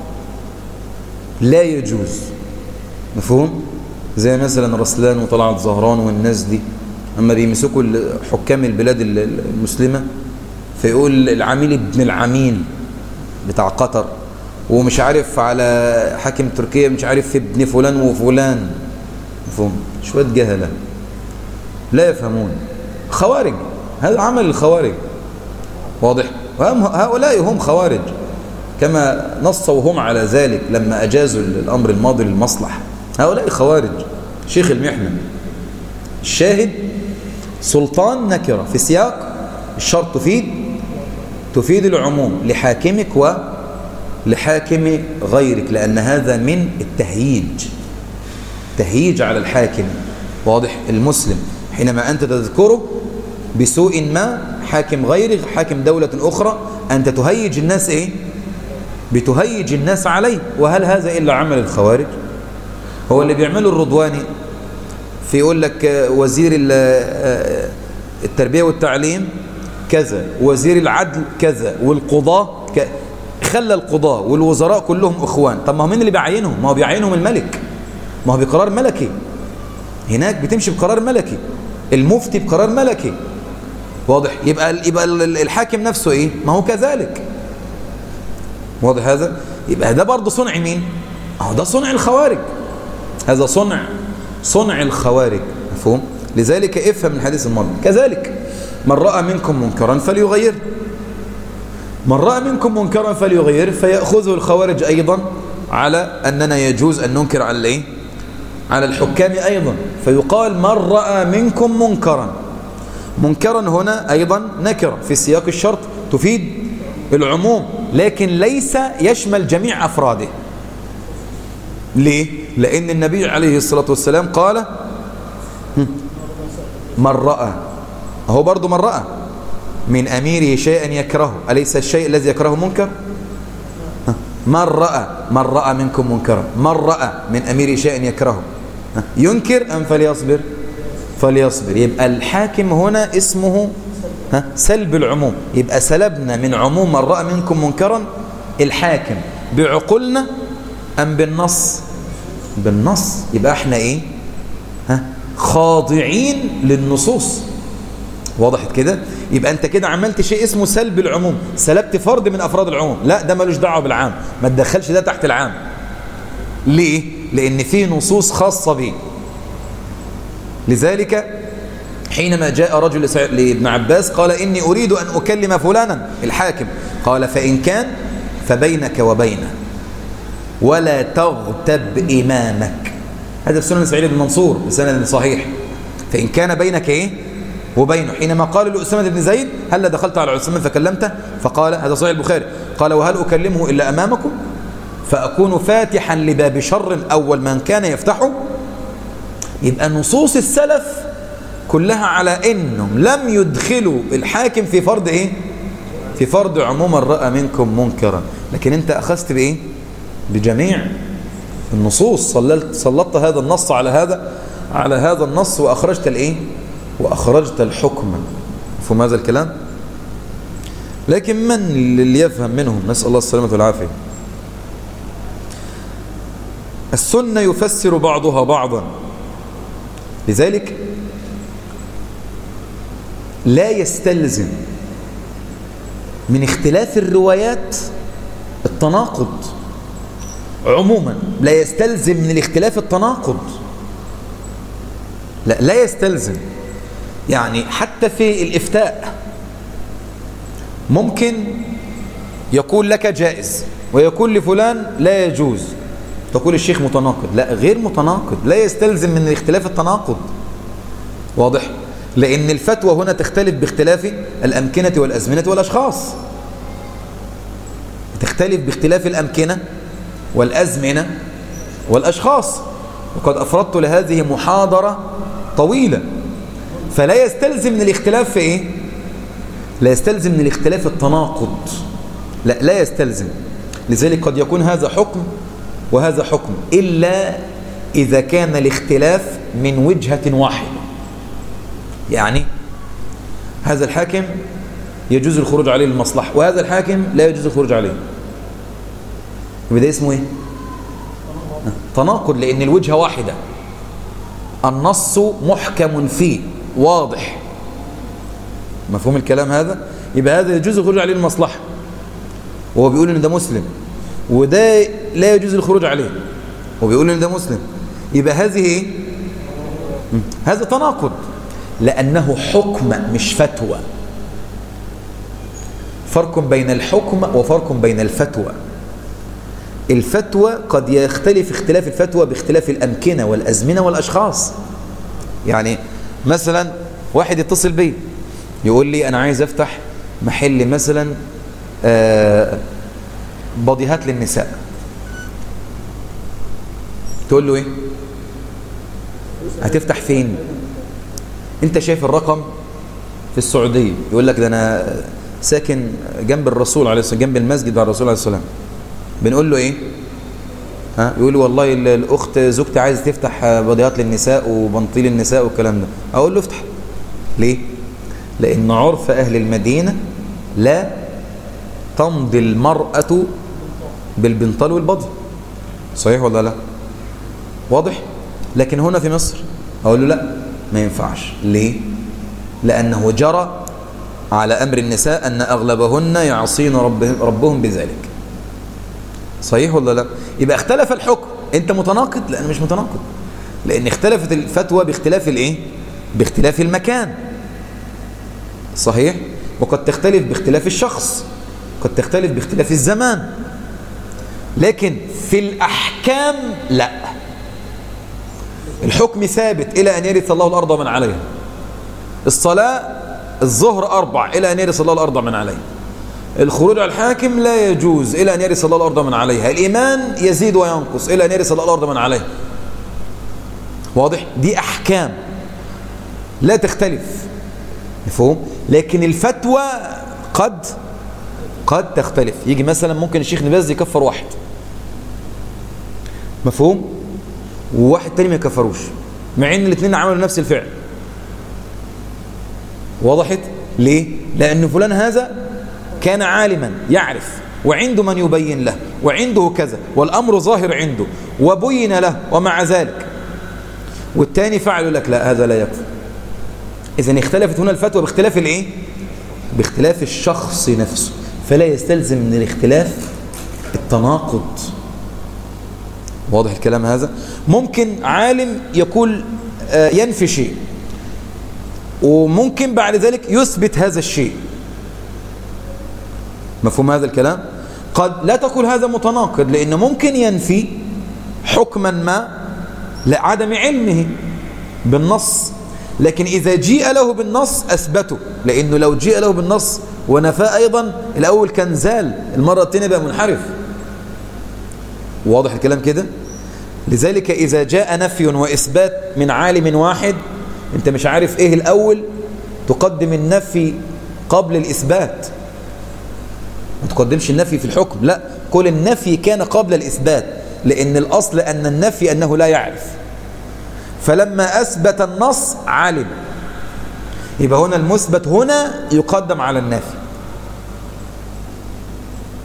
لا يجوز. مفهوم؟ زي مثلا رسلان وطلعت زهران والناس دي أما بيمسكوا حكام البلاد المسلمة فيقول العميل ابن العميل بتاع قطر، ومش عارف على حاكم تركيا مش عارف ابن فلان وفلان. مفهوم؟ شوية جهلة لا يفهمون، خوارج، هذا عمل الخوارج، واضح؟ هؤلاء هم خوارج كما نصوا هم على ذلك لما أجازوا الأمر الماضي للمصلحة. هؤلاء خوارج. شيخ المحنة الشاهد سلطان نكرة في سياق الشرط تفيد تفيد العموم لحاكمك ولحاكم غيرك، لأن هذا من التهييج، تهييج على الحاكم. واضح؟ المسلم حينما أنت تذكره بسوء ما حاكم غيرك حاكم دولة أخرى أنت تهيج الناس إيه؟ بتهيج الناس عليه. وهل هذا إلا عمل الخوارج؟ هو اللي بيعمله الرضواني في يقول لك وزير التربية والتعليم كذا، وزير العدل كذا، والقضاء ك... خلى القضاء والوزراء كلهم إخوان. طب ما هو مين اللي بيعينهم؟ ما هو بيعينهم الملك، ما هو بقرار ملكي، هناك بتمشي بقرار ملكي، المفتي بقرار ملكي. واضح؟ يبقى يبقى الحاكم نفسه ايه؟ ما هو كذلك. واضح هذا؟ يبقى ده برضه صنع مين؟ اهو ده صنع الخوارج، هذا صنع صنع الخوارج. مفهوم؟ لذلك افهم من الحديث الماضي. كذلك من رأى منكم منكرا فليغير، من رأى منكم منكرا فليغير، فيأخذه الخوارج أيضا على أننا يجوز أن ننكر على الايه؟ على الحكام أيضا. فيقال من رأى منكم منكرا، منكرا هنا أيضا نكرة في سياق الشرط تفيد العموم، لكن ليس يشمل جميع أفراده. ليه؟ لأن النبي عليه الصلاة والسلام قال من رأى، هو برضو من رأى من أميره شيئا يكرهه، أليس الشيء الذي يكرهه منكر؟ من رأى من رأى منكم منكرا، من رأى من أميره شيئا يكرهه ينكر أم فليصبر؟ فليصبر. يبقى الحاكم هنا اسمه سلب العموم. يبقى سلبنا من عموم من رأى منكم منكرا الحاكم بعقولنا أم بالنص؟ بالنص. يبقى احنا ايه؟ ها خاضعين للنصوص. وضحت كده؟ يبقى انت كده عملت شيء اسمه سلب العموم، سلبت فرد من افراد العموم. لا، ده ملوش دعوه بالعام، ما تدخلش ده تحت العام. ليه؟ لان فيه نصوص خاصه به. لذلك حينما جاء رجل لابن عباس قال إني أريد أن أكلم فلانا الحاكم، قال فإن كان فبينك وبينه ولا تغتب إمامك. هذا في سنن سعيد بن منصور بسند صحيح. فإن كان بينك إيه وبينه. حينما قال لأسامة بن زيد هل دخلت على عثمان فكلمته؟ فقال هذا صحيح البخاري، قال وهل أكلمه إلا أمامكم فأكون فاتحا لباب شر أول من كان يفتحه. يبقى نصوص السلف كلها على إنهم لم يدخلوا الحاكم في فرض إيه؟ في فرض عموما رأى منكم منكرا. لكن أنت أخذت بإيه؟ بجميع النصوص، صللت سلطت هذا النص على هذا على هذا النص وأخرجت الإيه؟ وأخرجت الحكم. مفهوم هذا الكلام؟ لكن من اللي يفهم منهم؟ نسأل الله السلامة والعافية. السنة يفسر بعضها بعضا، لذلك لا يستلزم من اختلاف الروايات التناقض عموما، لا يستلزم من الاختلاف التناقض، لا لا يستلزم. يعني حتى في الإفتاء ممكن يقول لك جائز ويقول لفلان لا يجوز، تقول الشيخ متناقض. لا، غير متناقض، لا يستلزم من الاختلاف التناقض. واضح؟ لأن الفتوى هنا تختلف باختلاف الأمكنة والأزمنة والأشخاص، تختلف باختلاف الأمكنة والأزمنة والأشخاص، وقد أفردت لهذه محاضرة طويلة. فلا يستلزم من الاختلاف في إيه؟ لا يستلزم من الاختلاف التناقض، لا لا يستلزم. لذلك قد يكون هذا حكم وهذا حكم، إلا إذا كان الاختلاف من وجهة واحدة. يعني هذا الحاكم يجوز الخروج عليه للمصلحة، وهذا الحاكم لا يجوز الخروج عليه، يبقى ده اسمه ايه؟ تناقض، لأن الوجهة واحدة، النص محكم فيه واضح. مفهوم الكلام هذا؟ يبقى هذا يجوز الخروج عليه للمصلحة، وهو بيقول ان ده مسلم، وده لا يجوز الخروج عليه وبيقول ان ده مسلم. يبقى هذه ايه؟ هذا تناقض، لأنه حكم مش فتوى. فرق بين الحكم وفرق بين الفتوى. الفتوى قد يختلف اختلاف الفتوى باختلاف الأمكنة والأزمنة والأشخاص. يعني مثلا واحد يتصل بي يقول لي أنا عايز أفتح محل مثلا بضيهات للنساء. تقول له إيه؟ هتفتح فين؟ أنت شايف الرقم في السعودية، يقول لك ده أنا ساكن جنب الرسول عليه الصلاة، جنب المسجد بتاع الرسول عليه الصلاة. بنقول له ايه؟ ها، يقول له والله الاخت زوجتي عايزه تفتح بضيات للنساء وبنطيل النساء والكلام ده. اقول له افتح. ليه؟ لان عرف اهل المدينه لا تمضي المراه بالبنطال والبضي. صحيح ولا لا؟ واضح؟ لكن هنا في مصر اقول له لا، ما ينفعش. ليه؟ لانه جرى على امر النساء ان اغلبهن يعصين ربهم, ربهم بذلك. صحيح ولا لا؟ يبقى اختلف الحكم. انت متناقض؟ لا، انا مش متناقض، لان اختلفت الفتوى باختلاف الايه؟ باختلاف المكان. صحيح؟ وقد تختلف باختلاف الشخص، قد تختلف باختلاف الزمان، لكن في الاحكام لا. الحكم ثابت الى ان يرث الله الارض ومن عليها. الصلاه الظهر اربع الى ان يرث الله الارض ومن عليها. الخروج على الحاكم لا يجوز إلى أن يرث الله الأرض من عليها. الإيمان يزيد وينقص إلى أن يرث الله الأرض من عليها. واضح؟ دي أحكام لا تختلف. مفهوم؟ لكن الفتوى قد قد تختلف. يجي مثلا ممكن الشيخ نباز يكفر واحد، مفهوم؟ وواحد تاني ما يكفروش، مع ان الاثنين عملوا نفس الفعل. وضحت؟ ليه؟ لأن فلان هذا كان عالما يعرف، وعنده من يبين له، وعنده كذا، والأمر ظاهر عنده وبين له، ومع ذلك والتاني فعل لك لا، هذا لا يكفي. إذن اختلفت هنا الفتوى باختلاف الايه؟ باختلاف الشخص نفسه، فلا يستلزم من الاختلاف التناقض. واضح الكلام هذا؟ ممكن عالم يقول ينفي شيء، وممكن بعد ذلك يثبت هذا الشيء. مفهوم هذا الكلام؟ قد لا تقول هذا متناقض، لأنه ممكن ينفي حكما ما لعدم علمه بالنص، لكن إذا جيء له بالنص أثبته، لأنه لو جيء له بالنص ونفاه أيضا الأول كان زال، المرة الثانية بقى منحرف. واضح الكلام كده؟ لذلك إذا جاء نفي وإثبات من عالم واحد، أنت مش عارف إيه الأول، تقدم النفي قبل الإثبات. ما تقدمش النفي في الحكم، لا، قل النفي كان قبل الإثبات، لأن الأصل أن النفي أنه لا يعرف، فلما أثبت النص علم. يبقى هنا المثبت هنا يقدم على النافي.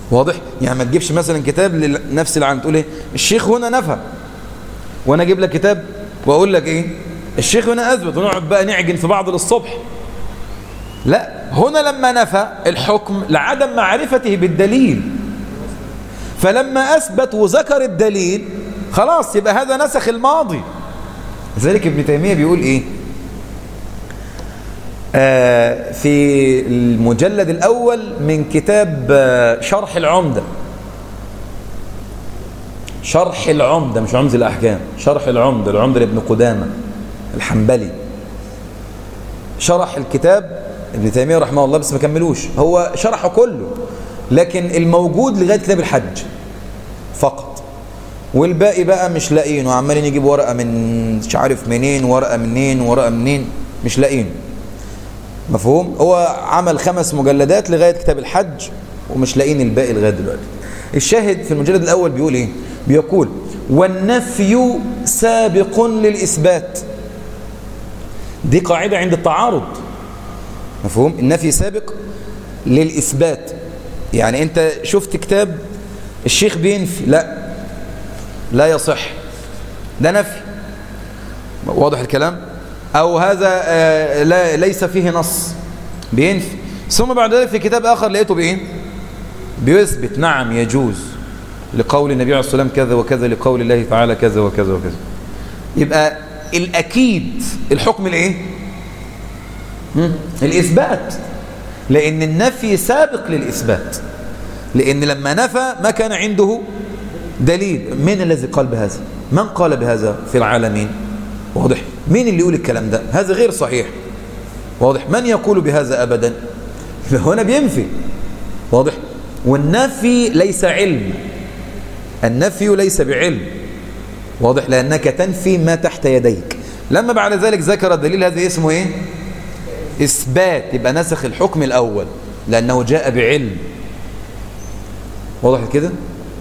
واضح؟ يعني ما تجيبش مثلا كتاب لنفس العام تقول ايه الشيخ هنا نفى، وانا اجيب لك كتاب واقول لك ايه الشيخ هنا اثبت، ونقعد بقى نعجن في بعض للصبح. لا، هنا لما نفى الحكم لعدم معرفته بالدليل، فلما اثبت وذكر الدليل خلاص يبقى هذا نسخ الماضي. لذلك ابن تيمية بيقول ايه آه في المجلد الاول من كتاب آه شرح العمدة، شرح العمدة مش عمدة الأحكام، شرح العمدة، العمدة لابن قدامة الحنبلي، شرح الكتاب ابن تيمية رحمه الله بس ما كملوش، هو شرحه كله لكن الموجود لغاية كتاب الحج فقط، والباقي بقى مش لاقينه، عمالين يجيب ورقة من مش عارف منين ورقة منين ورقة منين مش لاقينه. مفهوم؟ هو عمل خمس مجلدات لغاية كتاب الحج ومش لاقين الباقي لغاية دلوقتي. الشاهد في المجلد الأول بيقول إيه؟ بيقول والنفي سابق للإثبات. دي قاعدة عند التعارض. مفهوم؟ النفي سابق للإثبات. يعني أنت شفت كتاب الشيخ بينفي، لا لا يصح، ده نفي، واضح الكلام؟ أو هذا آه لا ليس فيه نص، بينفي. ثم بعد ذلك في كتاب آخر لقيته بإيه؟ بيثبت نعم يجوز لقول النبي عليه الصلاة والسلام كذا وكذا، لقول الله تعالى كذا وكذا وكذا. يبقى الأكيد الحكم الإيه؟ الإثبات، لأن النفي سابق للإثبات، لأن لما نفى ما كان عنده دليل. من الذي قال بهذا؟ من قال بهذا في العالمين؟ واضح؟ مين اللي يقول الكلام ده؟ هذا غير صحيح. واضح؟ من يقول بهذا أبدا؟ هنا بينفي. واضح؟ والنفي ليس علم، النفي ليس بعلم. واضح؟ لأنك تنفي ما تحت يديك. لما بعد ذلك ذكر الدليل هذا اسمه ايه؟ إثبات. يبقى نسخ الحكم الأول لأنه جاء بعلم. واضح كده؟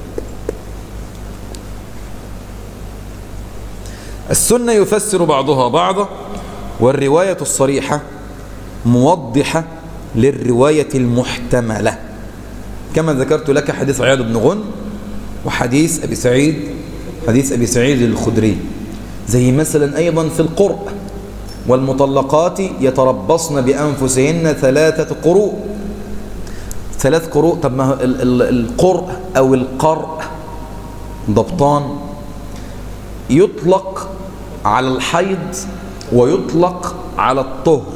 السنة يفسر بعضها بعضا، والرواية الصريحة موضحة للرواية المحتملة، كما ذكرت لك حديث عياض بن غن وحديث أبي سعيد، حديث أبي سعيد الخدري. زي مثلا أيضا في القرء، والمطلقات يتربصن بأنفسهن ثلاثة قروء. ثلاث قروء. طب ما القرء أو القرء ضبطان، يطلق على الحيض ويطلق على الطهر.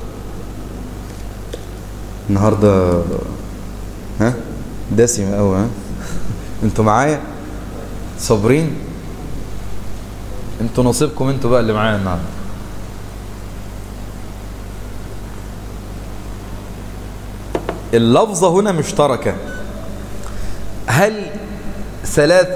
النهارده ها دسم قوي، ها انتوا معايا صابرين؟ انتوا نصيبكم انتوا بقى اللي معايا النهارده. اللفظة هنا مشتركة. هل ثلاث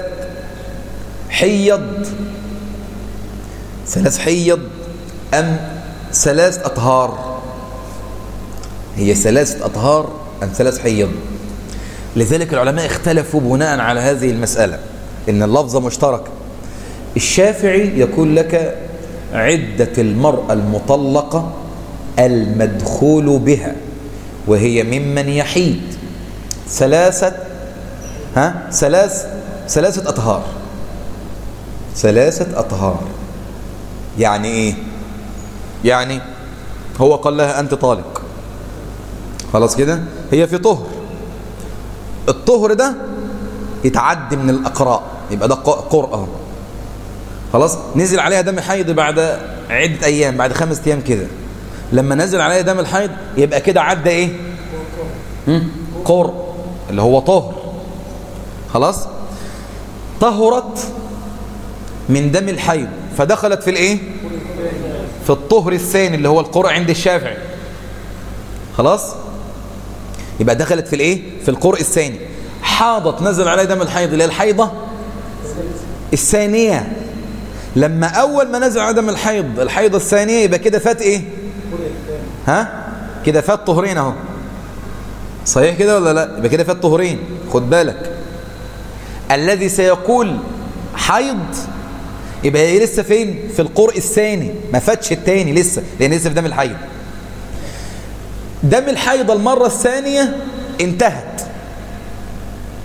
حيض ثلاث حيض أم ثلاث أطهار؟ هي ثلاثة أطهار أم ثلاث حيض؟ لذلك العلماء اختلفوا بناء على هذه المسألة، إن اللفظة مشتركة. الشافعي يقول لك عدة المرأة المطلقة المدخول بها وهي ممن يحيد ثلاثة ها ثلاث ثلاثة أطهار. ثلاثة أطهار يعني إيه؟ يعني هو قال لها أنت طالق، خلاص كده، هي في طهر. الطهر ده يتعدي من الأقراء، يبقى ده قرأة. خلاص، نزل عليها دم حيض بعد عدة أيام، بعد خمس أيام كده. لما نزل عليها دم الحيض يبقى كده عدى إيه؟ قرء اللي هو طهر. خلاص، طهرت من دم الحيض فدخلت في الإيه؟ في الطهر الثاني اللي هو القرء عند الشافعي. خلاص، يبقى دخلت في الإيه؟ في القرء الثاني. حاضت، نزل عليها دم الحيض اللي هي الحيضة الثانية. لما أول ما نزل على دم الحيض الحيضة الثانية يبقى كده فات إيه؟ ها؟ كده فات طهرين أهو. صحيح كده ولا لا؟ يبقى كده فات طهرين. خد بالك، الذي سيقول حيض يبقى هي لسه فين؟ في القرء الثاني، ما فاتش الثاني لسه، لأن لسه في دم الحيض. دم الحيض المرة الثانية انتهت،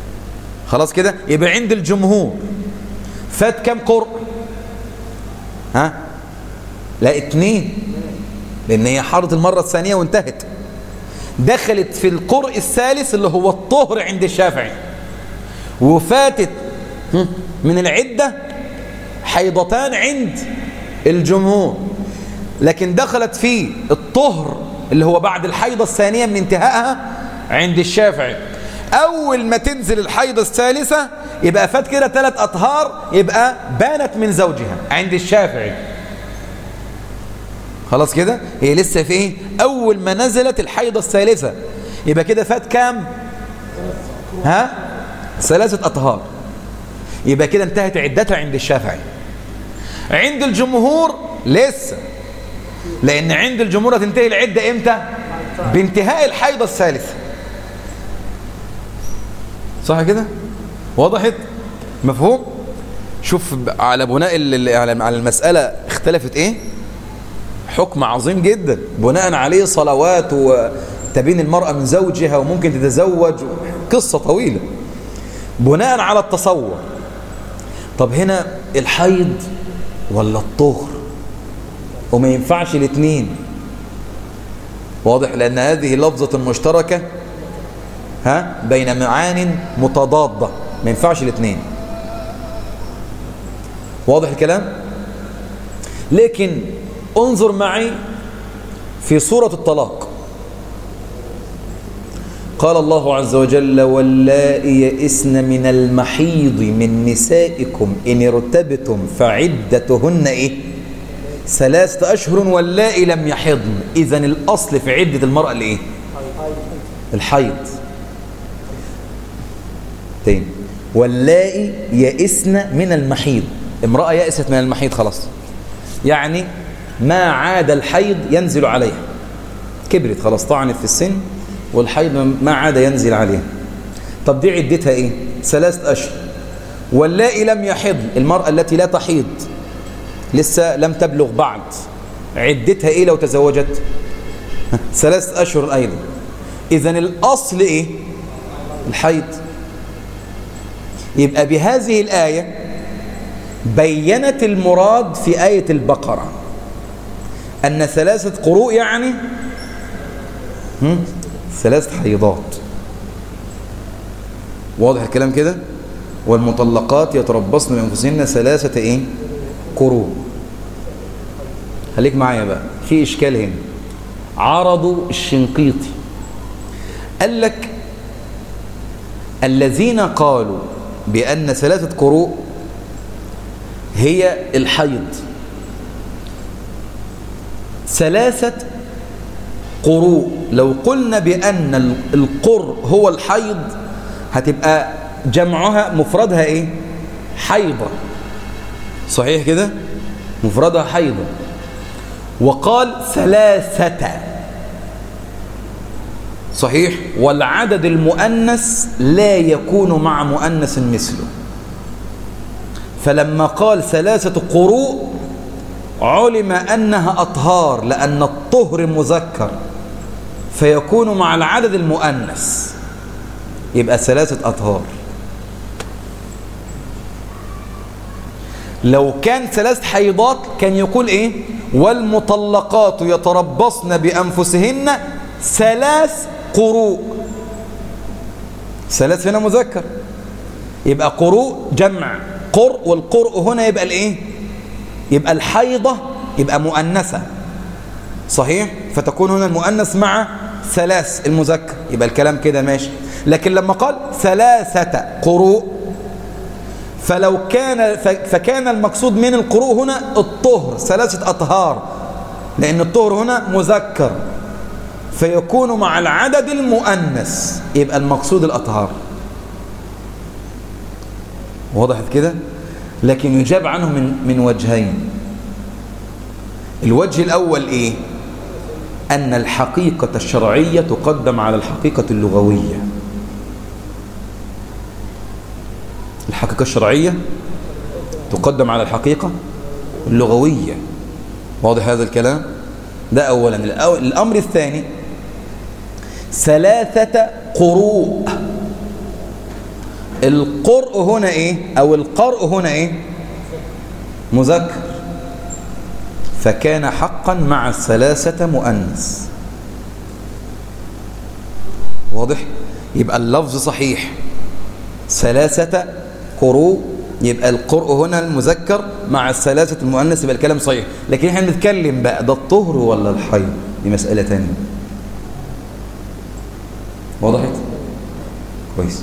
خلاص كده. يبقى عند الجمهور فات كم قرء؟ ها؟ لا اتنين، لأن هي حارت المرة الثانية وانتهت. دخلت في القرء الثالث اللي هو الطهر عند الشافعي، وفاتت من العدة حيضتان عند الجمهور، لكن دخلت في الطهر اللي هو بعد الحيضة الثانية من انتهائها عند الشافعي. أول ما تنزل الحيضة الثالثة يبقى فات كده ثلاث أطهار، يبقى بانت من زوجها عند الشافعي. خلاص كده، هي لسه في ايه؟ أول ما نزلت الحيضة الثالثة يبقى كده فات كام؟ ها؟ ثلاثة أطهار، يبقى كده انتهت عدتها عند الشافعي. عند الجمهور لسه، لأن عند الجمهور هتنتهي العدة إمتى؟ بانتهاء الحيضة الثالثة. صح كده؟ وضحت؟ مفهوم؟ شوف على بناء على المسألة اختلفت ايه؟ حكم عظيم جدا بناء عليه صلوات وتبين المرأة من زوجها وممكن تتزوج، قصة طويلة بناء على التصور. طب هنا الحيض ولا الطهر؟ وما ينفعش الاثنين، واضح، لأن هذه لفظة مشتركة ها بين معان متضادة، ما ينفعش الاثنين. واضح الكلام؟ لكن انظر معي في سورة الطلاق، قال الله عز وجل: واللائي يئسن من المحيض من نسائكم إن ارتبتم فعدتهن إيه؟ ثلاثة أشهر واللائي لم يحضن. إذن الأصل في عدة المرأة الإيه؟ الحيض. تاني، واللائي يئسن من المحيض، امرأة يأست من المحيض خلاص، يعني ما عاد الحيض ينزل عليها، كبرت خلاص، طعنت في السن والحيض ما عاد ينزل عليها. طب دي عدتها ايه؟ ثلاثة أشهر. واللائي لم يحض، المرأة التي لا تحيض لسه لم تبلغ بعد، عدتها ايه لو تزوجت؟ ثلاثة أشهر أيضا. إذن الأصل ايه؟ الحيض. يبقى بهذه الآية بينت المراد في آية البقرة أن ثلاثة قروء يعني ثلاث حيضات. واضح الكلام كده؟ والمطلقات يتربصن بأنفسهن ثلاثة ايه؟ قروء. خليك معايا بقى، في إشكال هنا. عرضوا الشنقيطي قال لك الذين قالوا بأن ثلاثة قروء هي الحيض، ثلاثة قروء لو قلنا بأن القر هو الحيض هتبقى جمعها مفردها ايه؟ حيضة. صحيح كده؟ مفردها حيضة. وقال ثلاثة، صحيح، والعدد المؤنث لا يكون مع مؤنث مثله. فلما قال ثلاثة قروء علم أنها أطهار، لأن الطهر مذكر فيكون مع العدد المؤنث، يبقى ثلاثة أطهار. لو كان ثلاث حيضات كان يقول إيه؟ والمطلقات يتربصن بأنفسهن ثلاث قروء. ثلاث هنا مذكر، يبقى قروء جمع قرء، والقرء هنا يبقى الايه؟ يبقى الحيضة، يبقى مؤنثة. صحيح؟ فتكون هنا المؤنث مع ثلاث المذكر، يبقى الكلام كده ماشي. لكن لما قال ثلاثة قروء فلو كان فكان المقصود من القروء هنا الطهر، ثلاثة أطهار، لأن الطهر هنا مذكر فيكون مع العدد المؤنث، يبقى المقصود الأطهار. وضحت كده؟ لكن يجاب عنه من من وجهين. الوجه الأول إيه؟ أن الحقيقة الشرعية تقدم على الحقيقة اللغوية. الحقيقة الشرعية تقدم على الحقيقة اللغوية. واضح هذا الكلام؟ ده أولا. الأمر الثاني ثلاثة قروء، القرء هنا ايه او القرء هنا ايه مذكر، فكان حقا مع الثلاثة مؤنث. واضح؟ يبقى اللفظ صحيح، ثلاثة قروء، يبقى القرء هنا المذكر مع الثلاثة المؤنث، يبقى الكلام صحيح. لكن احنا بنتكلم بقى ده الطهر ولا الحيض، دي مسألة تانية. وضحت؟ كويس.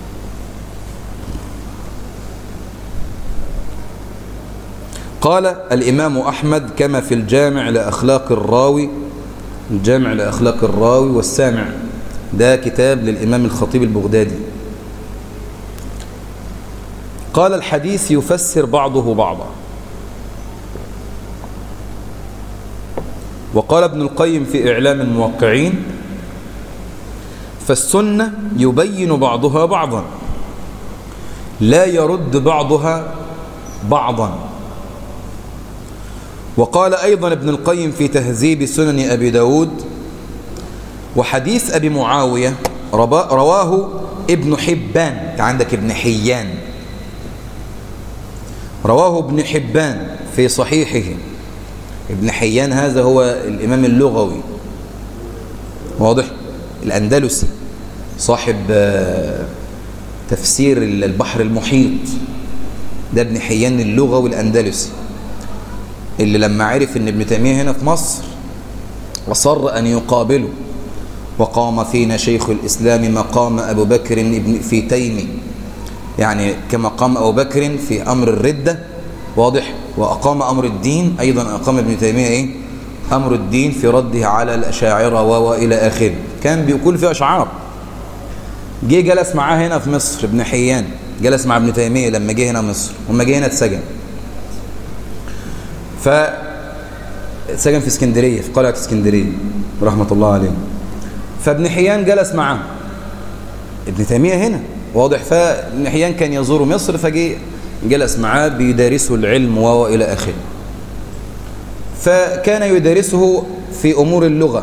قال الإمام أحمد كما في الجامع لأخلاق الراوي، الجامع لأخلاق الراوي والسامع، ده كتاب للإمام الخطيب البغدادي. قال الحديث يفسر بعضه بعضا. وقال ابن القيم في إعلام الموقعين فالسنة يبين بعضها بعضا لا يرد بعضها بعضا. وقال أيضا ابن القيم في تهذيب سنن أبي داود وحديث أبي معاوية رواه ابن حبان، عندك ابن حيان، رواه ابن حبان في صحيحه. ابن حيان هذا هو الإمام اللغوي، واضح، الأندلسي، صاحب تفسير البحر المحيط، ده ابن حيان اللغوي الأندلسي، اللي لما عرف ان ابن تيمية هنا في مصر أصر أن يقابله، وقام فينا شيخ الإسلام مقام أبو بكر ابن في تيمي، يعني كما قام أبو بكر في أمر الردة، واضح، وأقام أمر الدين، أيضا أقام ابن تيمية إيه؟ أمر الدين في رده على الأشاعرة وإلى آخره. كان بيقول في أشعار. جه جلس معاه هنا في مصر ابن حيان، جلس مع ابن تيمية لما جه هنا مصر، وما جه هنا اتسجن، فسجن في اسكندرية، في قلعة اسكندرية رحمة الله عليه. فابن حيان جلس معاه ابن تيمية هنا، واضح، فابن حيان كان يزور مصر، فجي جلس معاه بيدارسه العلم وإلى آخره. فكان يدارسه في أمور اللغة،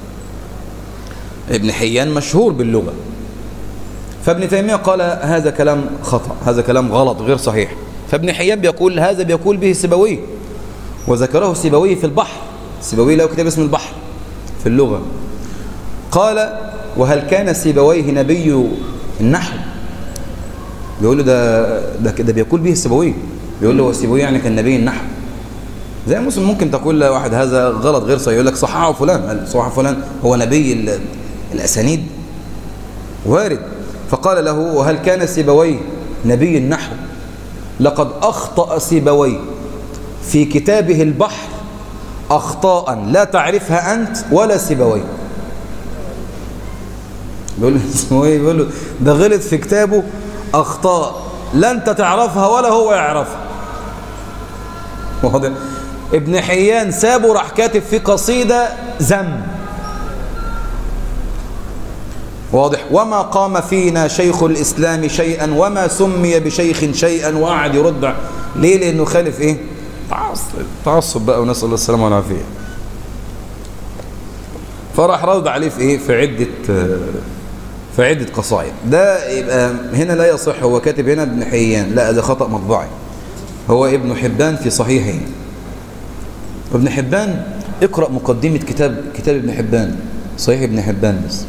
ابن حيان مشهور باللغة. فابن تيمية قال هذا كلام خطأ، هذا كلام غلط غير صحيح. فابن حيان بيقول هذا بيقول به سيبويه، وذكره سيبويه في البحر، سيبويه له كتاب اسم البحر في اللغة. قال وهل كان سيبويه نبي النحو؟ بيقول له ده ده, ده بيقول به سيبويه، بيقول له سيبويه يعني كان نبي النحو. زي مسلم ممكن تقول لواحد هذا غلط غير صحيح، يقول لك صححه فلان، صححه فلان هو نبي الأسانيد، وارد. فقال له وهل كان سيبويه نبي النحو؟ لقد أخطأ سيبويه في كتابه البحر أخطاء لا تعرفها أنت ولا سيبويه. بيقول له بيقول له ده غلط في كتابه أخطاء لا أنت تعرفها ولا هو يعرفها. واضح؟ ابن حيان سابه راح كاتب في قصيدة ذم، واضح، وما قام فينا شيخ الإسلام شيئا وما سمي بشيخ شيئا، وقعد يرد. ليه؟ لأنه خالف إيه؟ تعصب بقى، ونسأل الله السلامة والعافية. فراح رد عليه في إيه؟ في عدة في عدة قصائد. ده يبقى هنا لا يصح، هو كاتب هنا ابن حيان، لا ده خطأ مطبعي، هو ابن حبان في صحيحه. ابن حبان اقرأ مقدمة كتاب كتاب ابن حبان، صحيح ابن حبان بس.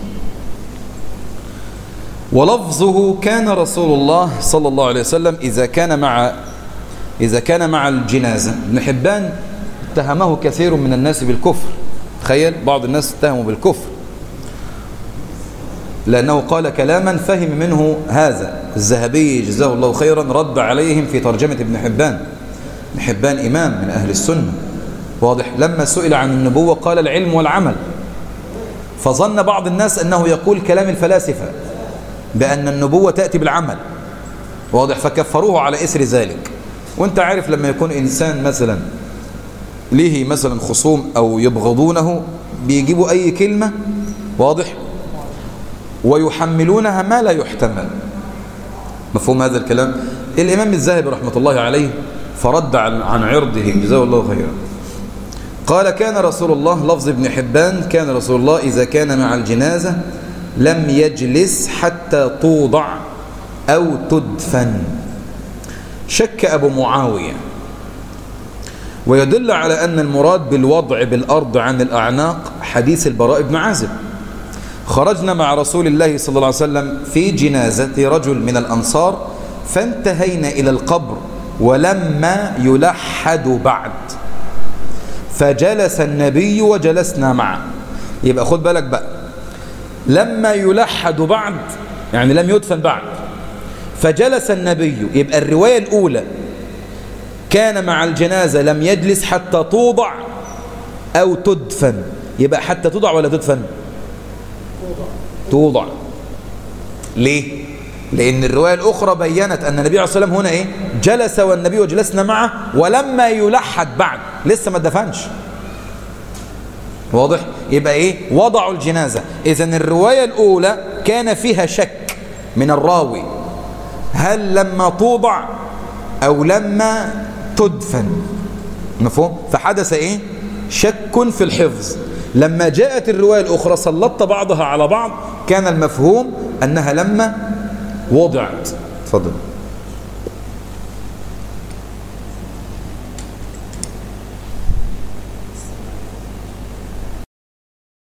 ولفظه كان رسول الله صلى الله عليه وسلم إذا كان مع إذا كان مع الجنازة. ابن حبان اتهمه كثير من الناس بالكفر، تخيل، بعض الناس اتهموا بالكفر لأنه قال كلاما فهم منه هذا. الذهبي جزاه الله خيرا رد عليهم في ترجمة ابن حبان. ابن حبان إمام من أهل السنة، واضح، لما سئل عن النبوة قال العلم والعمل، فظن بعض الناس أنه يقول كلام الفلاسفة بأن النبوة تأتي بالعمل، واضح، فكفروه على إثر ذلك. وانت عارف لما يكون إنسان مثلا ليه مثلا خصوم أو يبغضونه بيجيبوا أي كلمة، واضح، ويحملونها ما لا يحتمل. مفهوم هذا الكلام؟ الإمام الذهبي رحمة الله عليه فرد عن عرضه جزاه الله خيرا، قال كان رسول الله، لفظ ابن حبان، كان رسول الله إذا كان مع الجنازة لم يجلس حتى توضع أو تدفن. شك أبو معاوية، ويدل على أن المراد بالوضع بالأرض عن الأعناق حديث البراء بن عازب: خرجنا مع رسول الله صلى الله عليه وسلم في جنازة رجل من الأنصار فانتهينا إلى القبر ولما يلحد بعد، فجلس النبي وجلسنا معه. يبقى خد بالك بقى، لما يلحد بعد يعني لم يدفن بعد، فجلس النبي، يبقى الرواية الأولى كان مع الجنازة لم يجلس حتى توضع أو تدفن. يبقى حتى توضع ولا تدفن؟ توضع. ليه؟ لأن الرواية الأخرى بيّنت أن النبي عليه الصلاة والسلام هنا إيه؟ جلس والنبي وجلسنا معه ولما يلحد بعد، لسه ما دفنش. واضح؟ يبقى إيه؟ وضعوا الجنازة. إذن الرواية الأولى كان فيها شك من الراوي، هل لما توضع أو لما تدفن؟ مفهوم؟ فحدث إيه؟ شك في الحفظ. لما جاءت الرواية الأخرى سلطت بعضها على بعض، كان المفهوم أنها لما وضعت. تفضل.